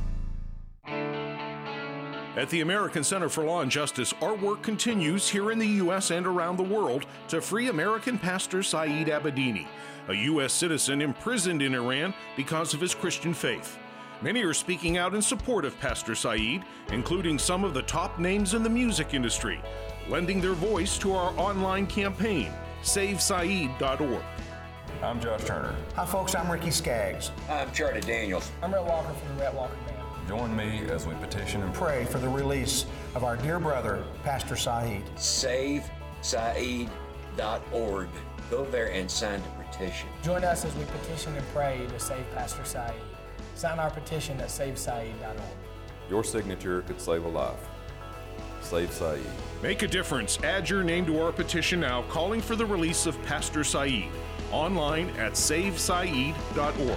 Speaker 8: At the American Center for Law and Justice, our work continues here in the U S and around the world to free American pastor Saeed Abedini, a U S citizen imprisoned in Iran because of his Christian faith. Many are speaking out in support of Pastor Saeed, including some of the top names in the music industry, lending their voice to our online campaign, save saeed dot org.
Speaker 19: I'm Josh Turner.
Speaker 20: Hi, folks. I'm Ricky Skaggs.
Speaker 21: I'm Charlie Daniels.
Speaker 22: I'm Rhett Walker from the Rhett Walker Band.
Speaker 19: Join me as we petition and
Speaker 20: Pray for the release of our dear brother, Pastor Saeed.
Speaker 21: save saeed dot org. Go there and sign the petition.
Speaker 22: Join us as we petition and pray to save Pastor Saeed. Sign our petition at save saeed dot org.
Speaker 19: Your signature could save a life. Save Saeed.
Speaker 8: Make a difference. Add your name to our petition now, calling for the release of Pastor Saeed. Online at save saeed dot org.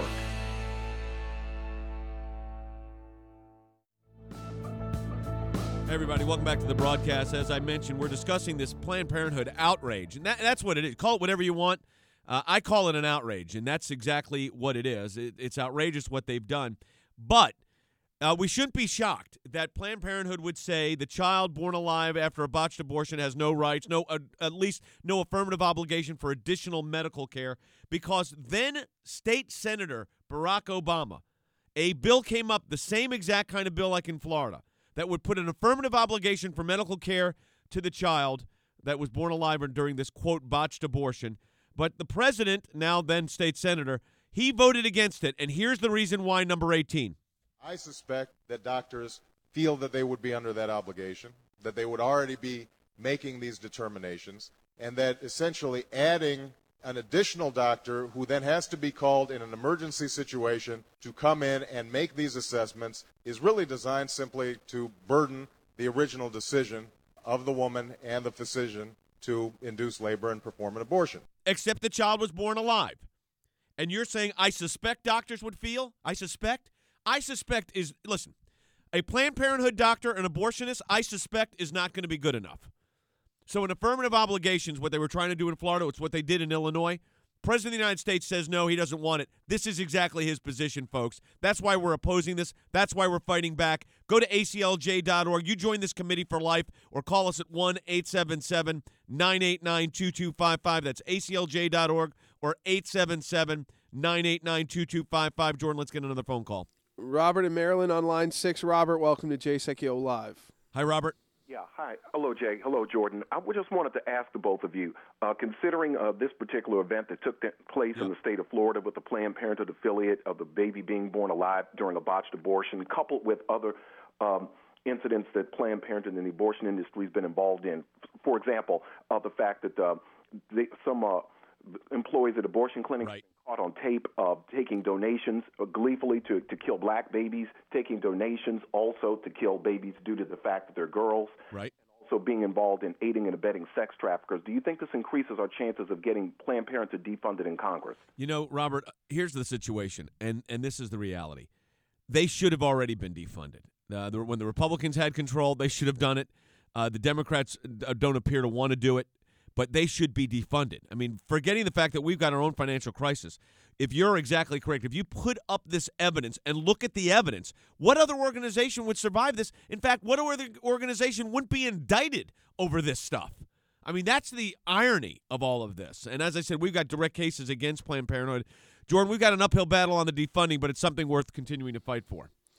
Speaker 1: Hey everybody, welcome back to the broadcast. As I mentioned, we're discussing this Planned Parenthood outrage, and that, that's what it is. Call it whatever you want. Uh, I call it an outrage, and that's exactly what it is. It, it's outrageous what they've done. But uh, we shouldn't be shocked that Planned Parenthood would say the child born alive after a botched abortion has no rights, no uh, at least no affirmative obligation for additional medical care, because then State Senator Barack Obama, a bill came up, the same exact kind of bill like in Florida, that would put an affirmative obligation for medical care to the child that was born alive during this, quote, botched abortion. But the president, now then state senator, he voted against it. And here's the reason why, number eighteen.
Speaker 6: I suspect that doctors feel that they would be under that obligation, that they would already be making these determinations, and that essentially adding an additional doctor who then has to be called in an emergency situation to come in and make these assessments is really designed simply to burden the original decision of the woman and the physician to induce labor and perform an abortion.
Speaker 1: Except the child was born alive. And you're saying, I suspect doctors would feel? I suspect? I suspect is, listen, a Planned Parenthood doctor, an abortionist, I suspect is not going to be good enough. So an affirmative obligation is what they were trying to do in Florida. It's what they did in Illinois. President of the United States says no, he doesn't want it. This is exactly his position, folks. That's why we're opposing this. That's why we're fighting back. Go to A C L J dot org. You join this committee for life, or call us at one eight seven seven, nine eight nine, two two five five. That's A C L J dot org or eight seven seven, nine eight nine, two two five five. Jordan, let's get another phone call.
Speaker 7: Robert in Maryland on line six. Robert, welcome to Jay Sekulow Live.
Speaker 1: Hi, Robert.
Speaker 9: Yeah, hi. Hello, Jay. Hello, Jordan. I just wanted to ask the both of you, uh, considering uh, this particular event that took place yep. in the state of Florida with the Planned Parenthood affiliate of the baby being born alive during a botched abortion, coupled with other um, incidents that Planned Parenthood and the abortion industry has been involved in. For example, uh, the fact that uh, they, some uh, employees at abortion clinics right. caught on tape uh, taking donations uh, gleefully to, to kill black babies, taking donations also to kill babies due to the fact that they're girls,
Speaker 1: right.
Speaker 9: and also being involved in aiding and abetting sex traffickers. Do you think this increases our chances of getting Planned Parenthood defunded in Congress?
Speaker 1: You know, Robert, here's the situation, and, and this is the reality. They should have already been defunded. Uh, the, when the Republicans had control, they should have done it. Uh, the Democrats don't appear to want to do it. But they should be defunded. I mean, forgetting the fact that we've got our own financial crisis. If you're exactly correct, if you put up this evidence and look at the evidence, what other organization would survive this? In fact, what other organization wouldn't be indicted over this stuff? I mean, that's the irony of all of this. And as I said, we've got direct cases against Planned Parenthood. Jordan, we've got an uphill battle on the defunding, but it's something worth continuing to fight for.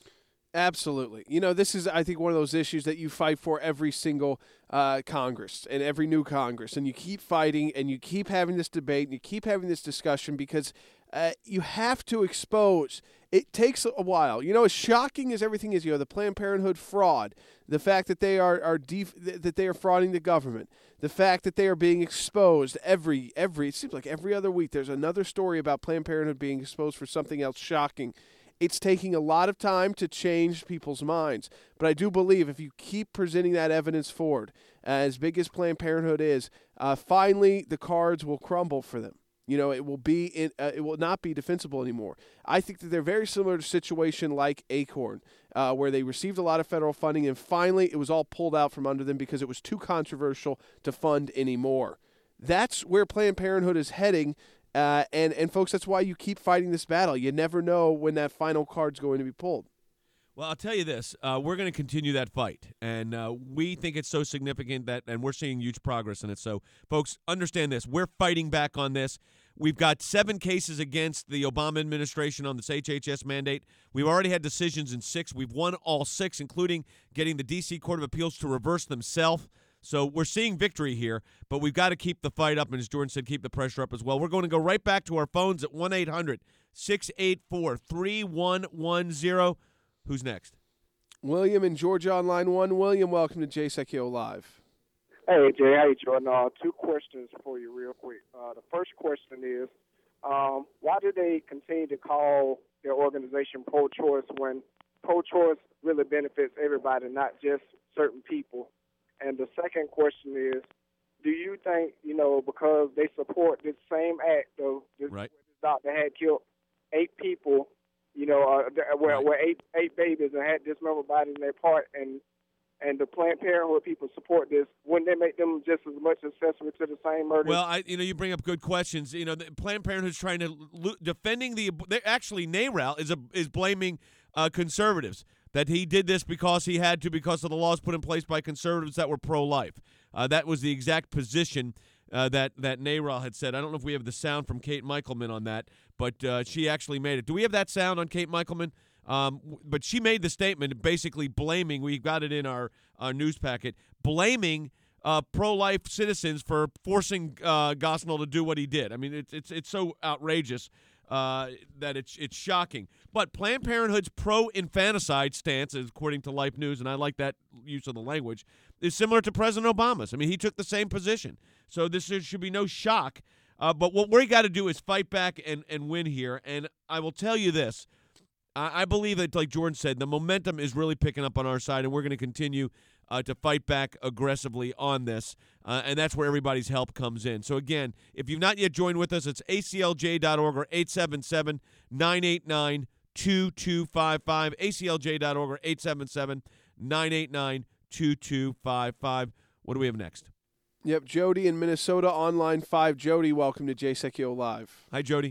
Speaker 7: Absolutely. You know, this is, I think, one of those issues that you fight for every single uh, Congress and every new Congress. And you keep fighting and you keep having this debate and you keep having this discussion because uh, you have to expose. It takes a while. You know, as shocking as everything is, you know, the Planned Parenthood fraud, the fact that they are, are def- that they are frauding the government, the fact that they are being exposed every, every, it seems like every other week there's another story about Planned Parenthood being exposed for something else shocking. It's taking a lot of time to change people's minds. But I do believe if you keep presenting that evidence forward, uh, as big as Planned Parenthood is, uh, finally the cards will crumble for them. You know, it will be in, uh, it will not be defensible anymore. I think that they're very similar to a situation like Acorn, uh, where they received a lot of federal funding and finally it was all pulled out from under them because it was too controversial to fund anymore. That's where Planned Parenthood is heading. Uh, and, and, folks, that's why you keep fighting this battle. You never know when that final card's going to be pulled.
Speaker 1: Well, I'll tell you this. Uh, we're going to continue that fight, and uh, we think it's so significant that, and we're seeing huge progress in it. So, folks, understand this. We're fighting back on this. We've got seven cases against the Obama administration on this H H S mandate. We've already had decisions in six. We've won all six, including getting the D C Court of Appeals to reverse themselves. So we're seeing victory here, but we've got to keep the fight up, and as Jordan said, keep the pressure up as well. We're going to go right back to our phones at one eight hundred six eight four three one one zero. Who's next?
Speaker 7: William in Georgia on line one. William, welcome to Jay Sekulow Live.
Speaker 12: Hey, Jay. How you doing? Uh, two questions for you real quick. Uh, the first question is, um, why do they continue to call their organization pro-choice when pro-choice really benefits everybody, not just certain people? And the second question is, do you think, you know, because they support this same act of this,
Speaker 1: right.
Speaker 12: this doctor had killed eight people, you know, uh, where,
Speaker 1: right.
Speaker 12: where eight eight babies and had dismembered bodies in their part, and and the Planned Parenthood people support this, wouldn't they make them just as much accessory to the same murder?
Speaker 1: Well, I, you know, you bring up good questions. You know, the Planned Parenthood's trying to lo- defending the. Actually, NARAL is a, is blaming uh, conservatives. That he did this because he had to, because of the laws put in place by conservatives that were pro-life. Uh, that was the exact position uh, that that NARAL had said. I don't know if we have the sound from Kate Michelman on that, but uh, she actually made it. Do we have that sound on Kate Michelman? Um, but she made the statement basically blaming, we've got it in our, our news packet, blaming uh, pro-life citizens for forcing uh, Gosnell to do what he did. I mean, it's it's it's so outrageous. Uh, that it's it's shocking. But Planned Parenthood's pro-infanticide stance, according to Life News, and I like that use of the language, is similar to President Obama's. I mean, he took the same position. So this is, should be no shock. Uh, but what we got to do is fight back and, and win here. And I will tell you this. I, I believe that, like Jordan said, the momentum is really picking up on our side, and we're going to continue Uh, to fight back aggressively on this, uh, and that's where everybody's help comes in. So, again, if you've not yet joined with us, it's A C L J dot org or eight seven seven, nine eight nine, two two five five, A C L J dot org or eight seven seven, nine eight nine, two two five five. What do we have next?
Speaker 7: Yep, Jody in Minnesota on line five. Jody, welcome to Jay Sekulow Live.
Speaker 1: Hi, Jody.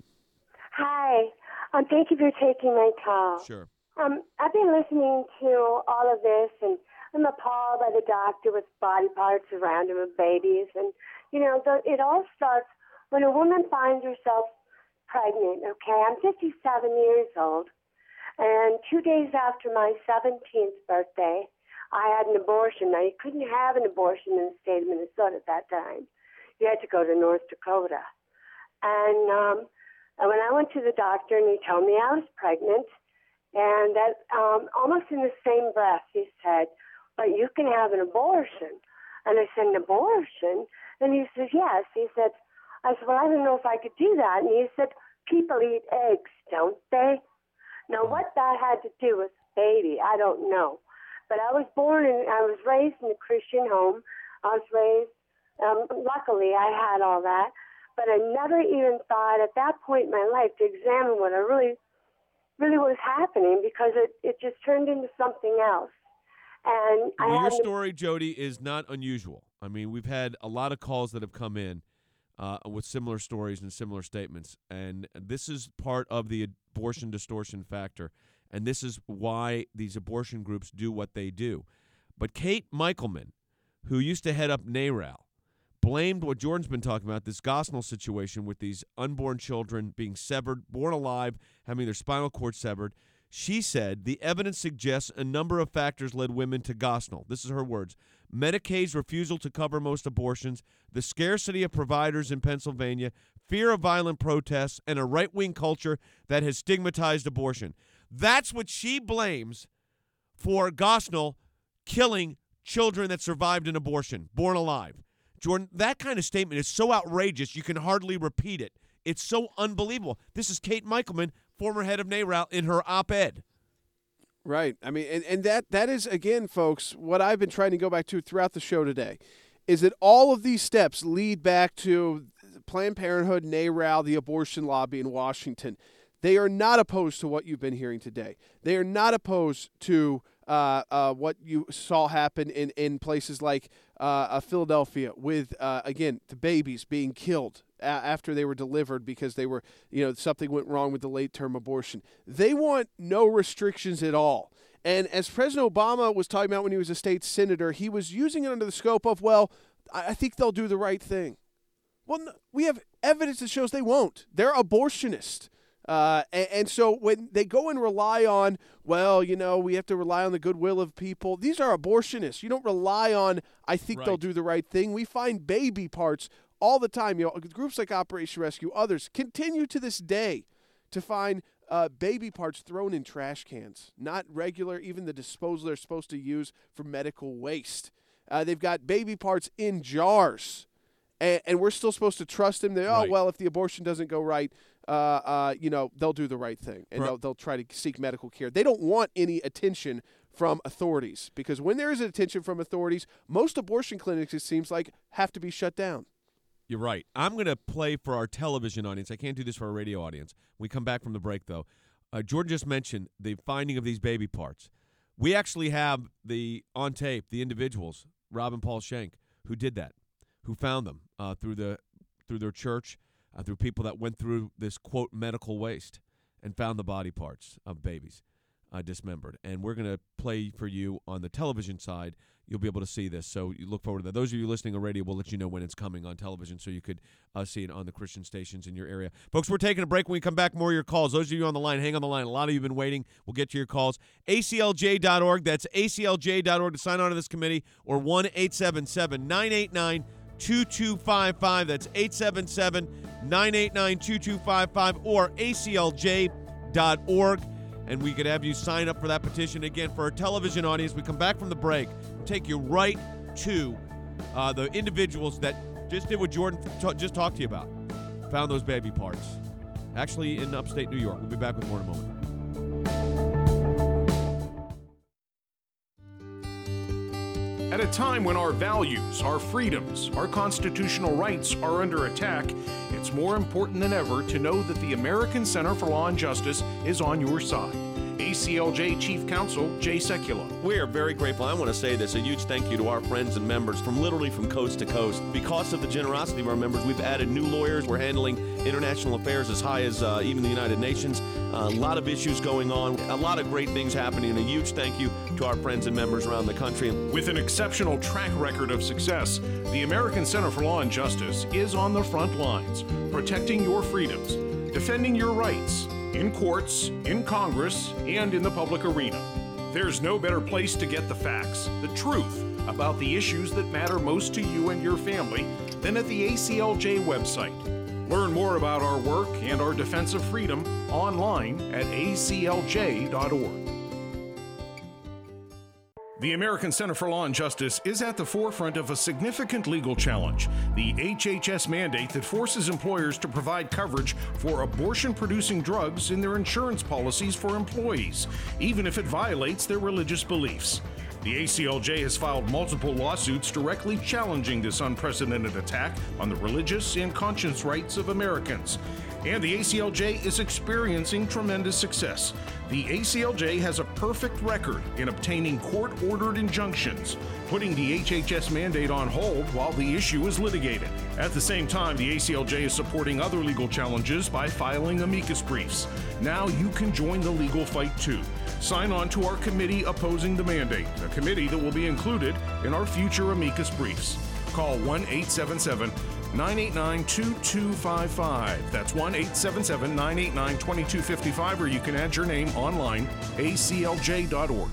Speaker 13: Hi. Um, thank you for taking my call.
Speaker 1: Sure.
Speaker 13: Um, I've been listening to all of this, and I'm appalled by the doctor with body parts around him of babies. And, you know, the, it all starts when a woman finds herself pregnant, okay? I'm fifty-seven years old, and two days after my seventeenth birthday, I had an abortion. Now, you couldn't have an abortion in the state of Minnesota at that time. You had to go to North Dakota. And, um, and when I went to the doctor, and he told me I was pregnant, and that um, almost in the same breath, he said, but you can have an abortion. And I said, an abortion? And he said, yes. He said, I said, well, I don't know if I could do that. And he said, people eat eggs, don't they? Now, what that had to do with baby, I don't know. But I was born and I was raised in a Christian home. I was raised, um, luckily I had all that. But I never even thought at that point in my life to examine what I really, really was happening, because it, it just turned into something else. And I
Speaker 1: well, your
Speaker 13: had
Speaker 1: story, Jody, is not unusual. I mean, we've had a lot of calls that have come in uh, with similar stories and similar statements, and this is part of the abortion distortion factor, and this is why these abortion groups do what they do. But Kate Michelman, who used to head up NARAL, blamed what Jordan's been talking about, this Gosnell situation with these unborn children being severed, born alive, having their spinal cord severed. She said the evidence suggests a number of factors led women to Gosnell. This is her words. Medicaid's refusal to cover most abortions, the scarcity of providers in Pennsylvania, fear of violent protests, and a right-wing culture that has stigmatized abortion. That's what she blames for Gosnell killing children that survived an abortion, born alive. Jordan, that kind of statement is so outrageous you can hardly repeat it. It's so unbelievable. This is Kate Michelman, former head of NARAL, in her op-ed.
Speaker 7: Right. I mean, and, and that that is, again, folks, what I've been trying to go back to throughout the show today, is that all of these steps lead back to Planned Parenthood, NARAL, the abortion lobby in Washington. They are not opposed to what you've been hearing today. They are not opposed to uh, uh, what you saw happen in, in places like uh, uh, Philadelphia with, uh, again, the babies being killed a- after they were delivered because they were, you know, something went wrong with the late-term abortion. They want no restrictions at all. And as President Obama was talking about when he was a state senator, he was using it under the scope of, well, I, I think they'll do the right thing. Well, no, we have evidence that shows they won't. They're abortionists. Uh, and, and so when they go and rely on, well, you know, we have to rely on the goodwill of people. These are abortionists. You don't rely on, I think
Speaker 1: Right.
Speaker 7: they'll do the right thing. We find baby parts all the time. You know, groups like Operation Rescue, others continue to this day to find uh, baby parts thrown in trash cans, not regular, even the disposal they're supposed to use for medical waste. Uh, they've got baby parts in jars, and, and we're still supposed to trust them. They, oh,
Speaker 1: Right.
Speaker 7: well, if the abortion doesn't go right, uh, uh, you know, they'll do the right thing, and
Speaker 1: Right.
Speaker 7: they'll, they'll try to seek medical care. They don't want any attention from authorities, because when there is attention from authorities, most abortion clinics, it seems like, have to be shut down.
Speaker 1: You're right. I'm going to play for our television audience. I can't do this for our radio audience. When we come back from the break, though. Uh, Jordan just mentioned the finding of these baby parts. We actually have the on tape, the individuals, Rob and Paul Schenck, who did that, who found them uh, through the through their church, uh, through people that went through this, quote, medical waste and found the body parts of babies uh, dismembered. And we're going to play for you on the television side. You'll be able to see this, so you look forward to that. Those of you listening on radio, we'll let you know when it's coming on television so you could uh, see it on the Christian stations in your area. Folks, we're taking a break. When we come back, more of your calls. Those of you on the line, hang on the line. A lot of you have been waiting. We'll get to your calls. A C L J dot org. That's A C L J dot org to sign on to this committee, or one eight seven seven, nine eight nine, two two five five. That's eight seven seven, nine eight nine, two two five five, or A C L J dot org. And we could have you sign up for that petition. Again, for our television audience, we come back from the break, take you right to uh, the individuals that just did what Jordan t- just talked to you about. Found those baby parts. Actually in upstate New York. We'll be back with more in a moment.
Speaker 8: At a time when our values, our freedoms, our constitutional rights are under attack, it's more important than ever to know that the American Center for Law and Justice is on your side. A C L J Chief Counsel Jay Sekulow.
Speaker 10: We are very grateful. I want to say this, a huge thank you to our friends and members from literally from coast to coast. Because of the generosity of our members, we've added new lawyers. We're handling international affairs as high as uh, even the United Nations. Uh, a lot of issues going on, a lot of great things happening, and a huge thank you to our friends and members around the country.
Speaker 8: With an exceptional track record of success, the American Center for Law and Justice is on the front lines, protecting your freedoms, defending your rights, in courts, in Congress, and in the public arena. There's no better place to get the facts, the truth, about the issues that matter most to you and your family than at the A C L J website. Learn more about our work and our defense of freedom online at A C L J dot org. The American Center for Law and Justice is at the forefront of a significant legal challenge, the H H S mandate that forces employers to provide coverage for abortion-producing drugs in their insurance policies for employees, even if it violates their religious beliefs. The A C L J has filed multiple lawsuits directly challenging this unprecedented attack on the religious and conscience rights of Americans. And the A C L J is experiencing tremendous success. The A C L J has a perfect record in obtaining court-ordered injunctions, putting the H H S mandate on hold while the issue is litigated. At the same time, the A C L J is supporting other legal challenges by filing amicus briefs. Now you can join the legal fight too. Sign on to our committee opposing the mandate, a committee that will be included in our future amicus briefs. Call one eight seven seven, nine eight nine, two two five five. That's one eight seven seven, nine eight nine, two two five five, or you can add your name online, A C L J dot org.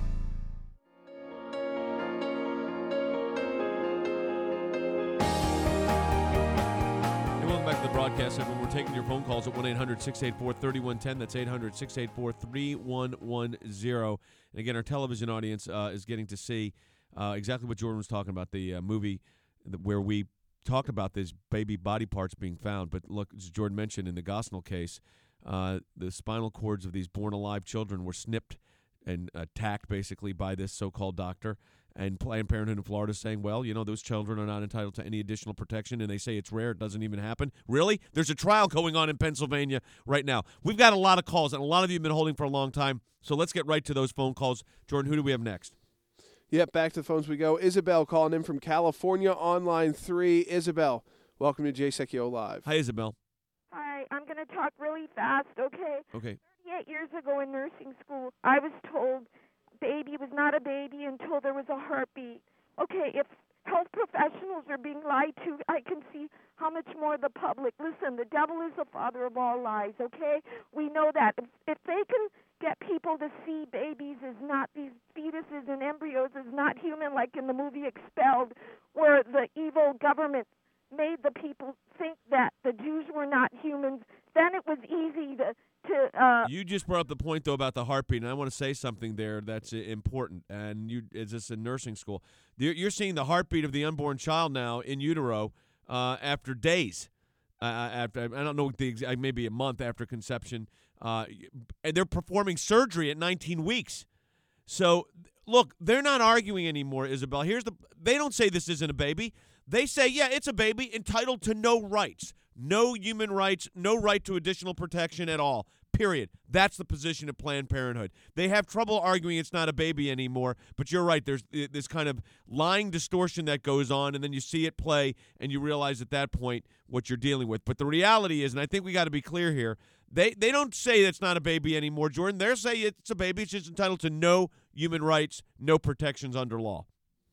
Speaker 1: Broadcast, everyone. We're taking your phone calls at one eight hundred, six eight four, three one one zero. That's eight hundred, six eight four, three one one zero. And again, our television audience uh, is getting to see uh, exactly what Jordan was talking about, the uh, movie where we talk about these baby body parts being found. But look, as Jordan mentioned, in the Gosnell case, uh, the spinal cords of these born-alive children were snipped and attacked, basically, by this so-called doctor. And Planned Parenthood in Florida is saying, well, you know, those children are not entitled to any additional protection, and they say it's rare, it doesn't even happen. Really? There's a trial going on in Pennsylvania right now. We've got a lot of calls, and a lot of you have been holding for a long time, so let's get right to those phone calls. Jordan, who do we have next?
Speaker 7: Yep, back to the phones we go. Isabel calling in from California on line three. Isabel, welcome to Jay Secchio Live.
Speaker 1: Hi, Isabel.
Speaker 5: Hi, I'm going to talk really fast, okay?
Speaker 1: Okay.
Speaker 5: thirty-eight years ago in nursing school, I was told baby was not a baby until there was a heartbeat. Okay, if health professionals are being lied to, I can see how much more the public. Listen, the devil is the father of all lies, okay? We know that. If, if they can get people to see babies as not these fetuses and embryos as not human, like in the movie Expelled, where the evil government made the people think that the Jews were not humans, then it was easy to To, uh,
Speaker 1: you just brought up the point, though, about the heartbeat, and I want to say something there that's important. And you, is this in nursing school? You're, you're seeing the heartbeat of the unborn child now in utero uh, after days. Uh, after I don't know the exact, maybe a month after conception, uh, and they're performing surgery at nineteen weeks. So, look, they're not arguing anymore, Isabel. Here's the. They don't say this isn't a baby. They say, yeah, it's a baby entitled to no rights. No human rights, no right to additional protection at all, period. That's the position of Planned Parenthood. They have trouble arguing it's not a baby anymore, but you're right. There's this kind of lying distortion that goes on, and then you see it play, and you realize at that point what you're dealing with. But the reality is, and I think we got to be clear here, they, they don't say it's not a baby anymore, Jordan. They're saying it's a baby. It's just entitled to no human rights, no protections under law.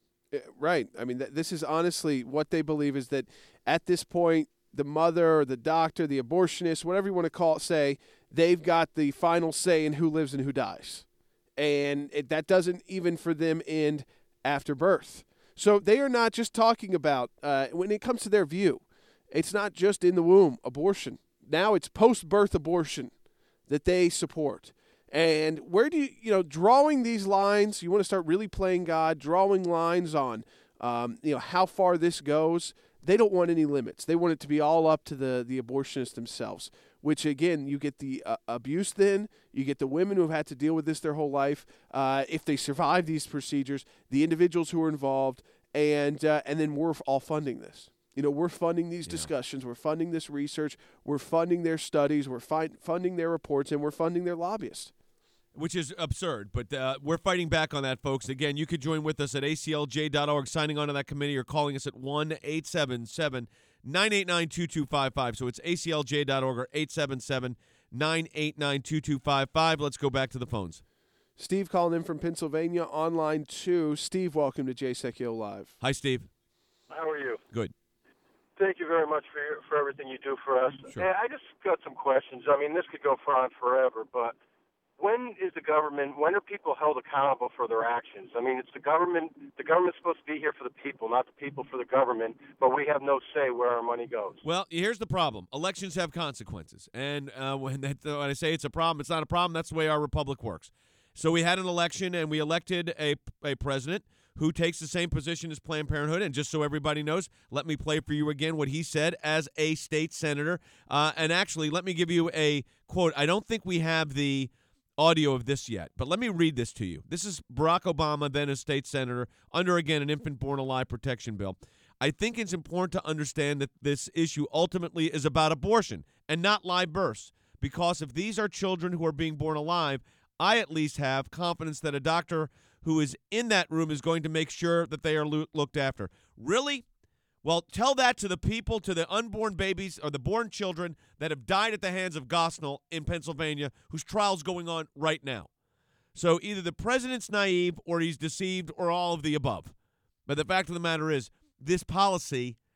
Speaker 7: Right. I mean, th- this is honestly what they believe is that at this point, the mother or the doctor, the abortionist, whatever you want to call it, say they've got the final say in who lives and who dies. And it, that doesn't even for them end after birth. So they are not just talking about, uh, when it comes to their view, it's not just in the womb abortion. Now it's post-birth abortion that they support. And where do you, you know, drawing these lines, you want to start really playing God, drawing lines on, um, you know, how far this goes. They don't want any limits. They want it to be all up to the, the abortionists themselves, which, again, you get the uh, abuse then. You get the women who have had to deal with this their whole life. Uh, if they survive these procedures, the individuals who are involved, and uh, and then we're all funding this. You know, we're funding these yeah. discussions. We're funding this research. We're funding their studies. We're fi- funding their reports, and we're funding their lobbyists.
Speaker 1: Which is absurd, but uh, we're fighting back on that, folks. Again, you could join with us at A C L J dot org, signing on to that committee, or calling us at one eight seven seven, nine eight nine, two two five five. So it's A C L J dot org or eight seven seven, nine eight nine, two two five five. Let's go back to the phones.
Speaker 7: Steve calling in from Pennsylvania on line two. Steve, welcome to Jay Secchio Live.
Speaker 1: Hi, Steve.
Speaker 15: How are you?
Speaker 1: Good.
Speaker 15: Thank you very much for your, for everything you do for us.
Speaker 1: Sure.
Speaker 15: And I just got some questions. I mean, this could go on forever, but when is the government, when are people held accountable for their actions? I mean, it's the government, the government's supposed to be here for the people, not the people for the government, but we have no say where our money goes.
Speaker 1: Well, here's the problem. Elections have consequences. And uh, when, that, when I say it's a problem, it's not a problem. That's the way our republic works. So we had an election, and we elected a, a president who takes the same position as Planned Parenthood. And just so everybody knows, let me play for you again what he said as a state senator. Uh, and actually, let me give you a quote. I don't think we have the audio of this yet, but let me read this to you. This is Barack Obama, then a state senator, under, again, an infant born alive protection bill. I think it's important to understand that this issue ultimately is about abortion and not live births, because if these are children who are being born alive, I at least have confidence that a doctor who is in that room is going to make sure that they are lo- looked after. Really? Well, tell that to the people, to the unborn babies or the born children that have died at the hands of Gosnell in Pennsylvania, whose trial's going on right now. So either the president's naive or he's deceived or all of the above. But the fact of the matter is, this policy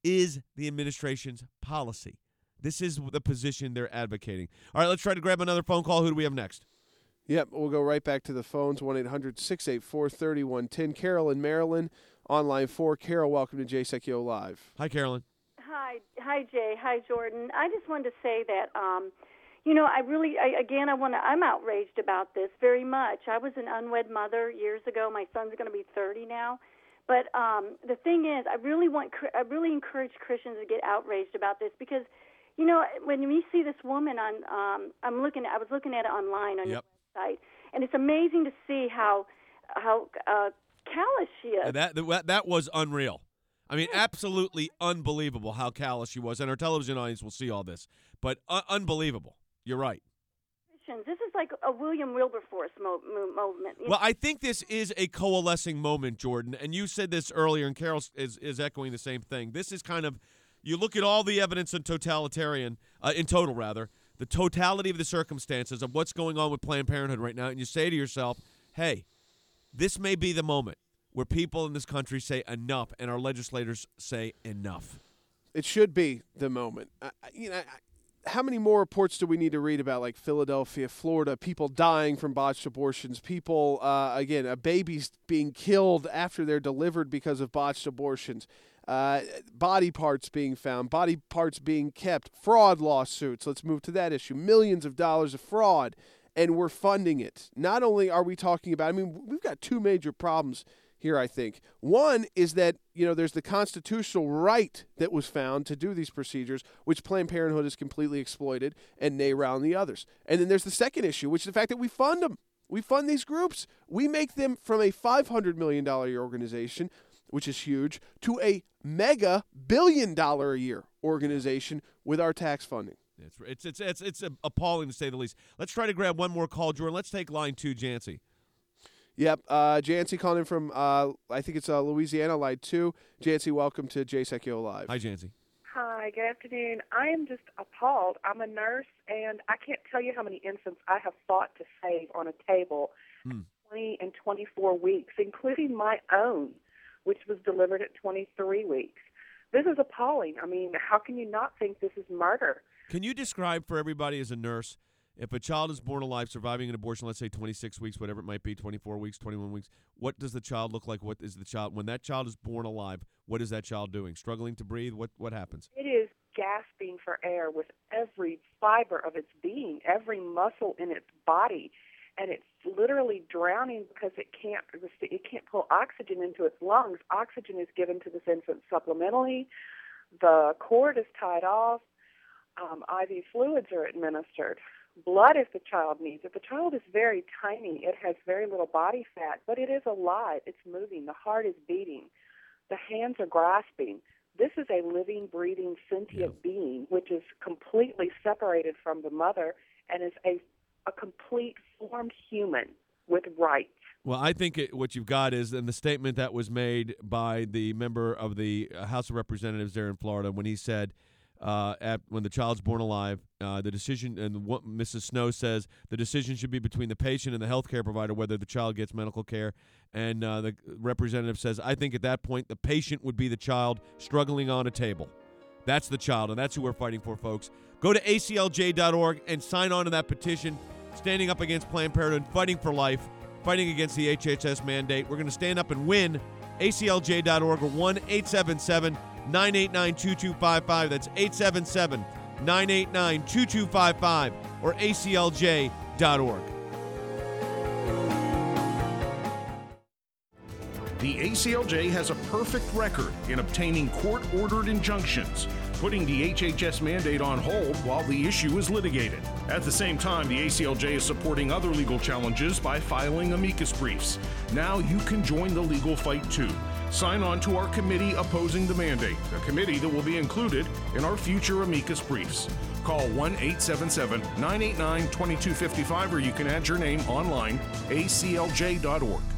Speaker 1: is the administration's policy. This is the position they're advocating. All right, let's try to grab another phone call. Who do we have next?
Speaker 7: Yep, we'll go right back to the phones, one eight hundred six eight four three one one zero. Carol in Maryland, on line four. Carol, welcome to Jay Secchio Live.
Speaker 1: Hi, Carolyn.
Speaker 17: Hi, hi, Jay. Hi, Jordan. I just wanted to say that, um, you know, I really, I, again, I want to, I'm outraged about this very much. I was an unwed mother years ago. My son's going to be thirty now. But um, the thing is, I really want, I really encourage Christians to get outraged about this because, you know, when we see this woman on, um, I'm looking, I was looking at it online on
Speaker 1: yep.
Speaker 17: your website, and it's amazing to see how, how uh, callous she is.
Speaker 1: That, that that was unreal. I mean, absolutely unbelievable how callous she was, and our television audience will see all this. But uh, unbelievable. You're right.
Speaker 17: This is like a William Wilberforce mo- mo- movement.
Speaker 1: Well, I think this is a coalescing moment, Jordan, and you said this earlier, and Carol is, is echoing the same thing. This is kind of, you look at all the evidence in totalitarian, uh, in total rather, the totality of the circumstances of what's going on with Planned Parenthood right now, and you say to yourself, hey, this may be the moment where people in this country say enough, and our legislators say enough.
Speaker 7: It should be the moment. I, you know, I, how many more reports do we need to read about, like Philadelphia, Florida, people dying from botched abortions, people, uh, again, uh, babies being killed after they're delivered because of botched abortions, uh, body parts being found, body parts being kept, fraud lawsuits. Let's move to that issue. Millions of dollars of fraud, and we're funding it. Not only are we talking about, I mean, we've got two major problems here, I think. One is that, you know, there's the constitutional right that was found to do these procedures, which Planned Parenthood has completely exploited, and NARAL and the others. And then there's the second issue, which is the fact that we fund them. We fund these groups. We make them from a five hundred million dollars a year organization, which is huge, to a mega billion dollar a year organization with our tax funding.
Speaker 1: It's, it's, it's, it's appalling to say the least. Let's try to grab one more call, Jordan. Let's take line two, Jancy.
Speaker 7: Yep, uh, Jancy calling in from, uh, I think it's uh, Louisiana, line two. Jancy, welcome to Jay Secchio Live.
Speaker 1: Hi, Jancy.
Speaker 18: Hi, good afternoon. I am just appalled. I'm a nurse, and I can't tell you how many infants I have fought to save on a table,
Speaker 1: hmm.
Speaker 18: twenty and twenty-four weeks, including my own, which was delivered at twenty-three weeks. This is appalling. I mean, how can you not think this is murder?
Speaker 1: Can you describe for everybody as a nurse, if a child is born alive, surviving an abortion, let's say twenty-six weeks, whatever it might be, twenty-four weeks, twenty-one weeks, what does the child look like? What is the child, when that child is born alive, what is that child doing? Struggling to breathe? What what happens?
Speaker 18: It is gasping for air with every fiber of its being, every muscle in its body, and it's literally drowning because it can't it can't pull oxygen into its lungs. Oxygen is given to this infant supplementally. The cord is tied off. Um, I V fluids are administered. Blood if the child needs it. The child is very tiny. It has very little body fat, but it is alive. It's moving. The heart is beating. The hands are grasping. This is a living, breathing, sentient yeah. being, which is completely separated from the mother and is a, a complete formed human with rights.
Speaker 1: Well, I think it, what you've got is in the statement that was made by the member of the House of Representatives there in Florida when he said, Uh, at, when the child's born alive, uh, the decision, and what Missus Snow says, the decision should be between the patient and the healthcare provider whether the child gets medical care. And uh, the representative says, I think at that point the patient would be the child struggling on a table. That's the child, and that's who we're fighting for, folks. Go to A C L J dot org and sign on to that petition, standing up against Planned Parenthood, fighting for life, fighting against the H H S mandate. We're going to stand up and win. A C L J dot org or one eight seven seven nine eight nine two two five five. That's eight seven seven nine eight nine two two five five or A C L J dot org.
Speaker 8: The A C L J has a perfect record in obtaining court-ordered injunctions, putting the H H S mandate on hold while the issue is litigated. At the same time, the A C L J is supporting other legal challenges by filing amicus briefs. Now you can join the legal fight too. Sign on to our committee opposing the mandate, a committee that will be included in our future amicus briefs. Call one eight seven seven nine eight nine two two five five or you can add your name online, A C L J dot org.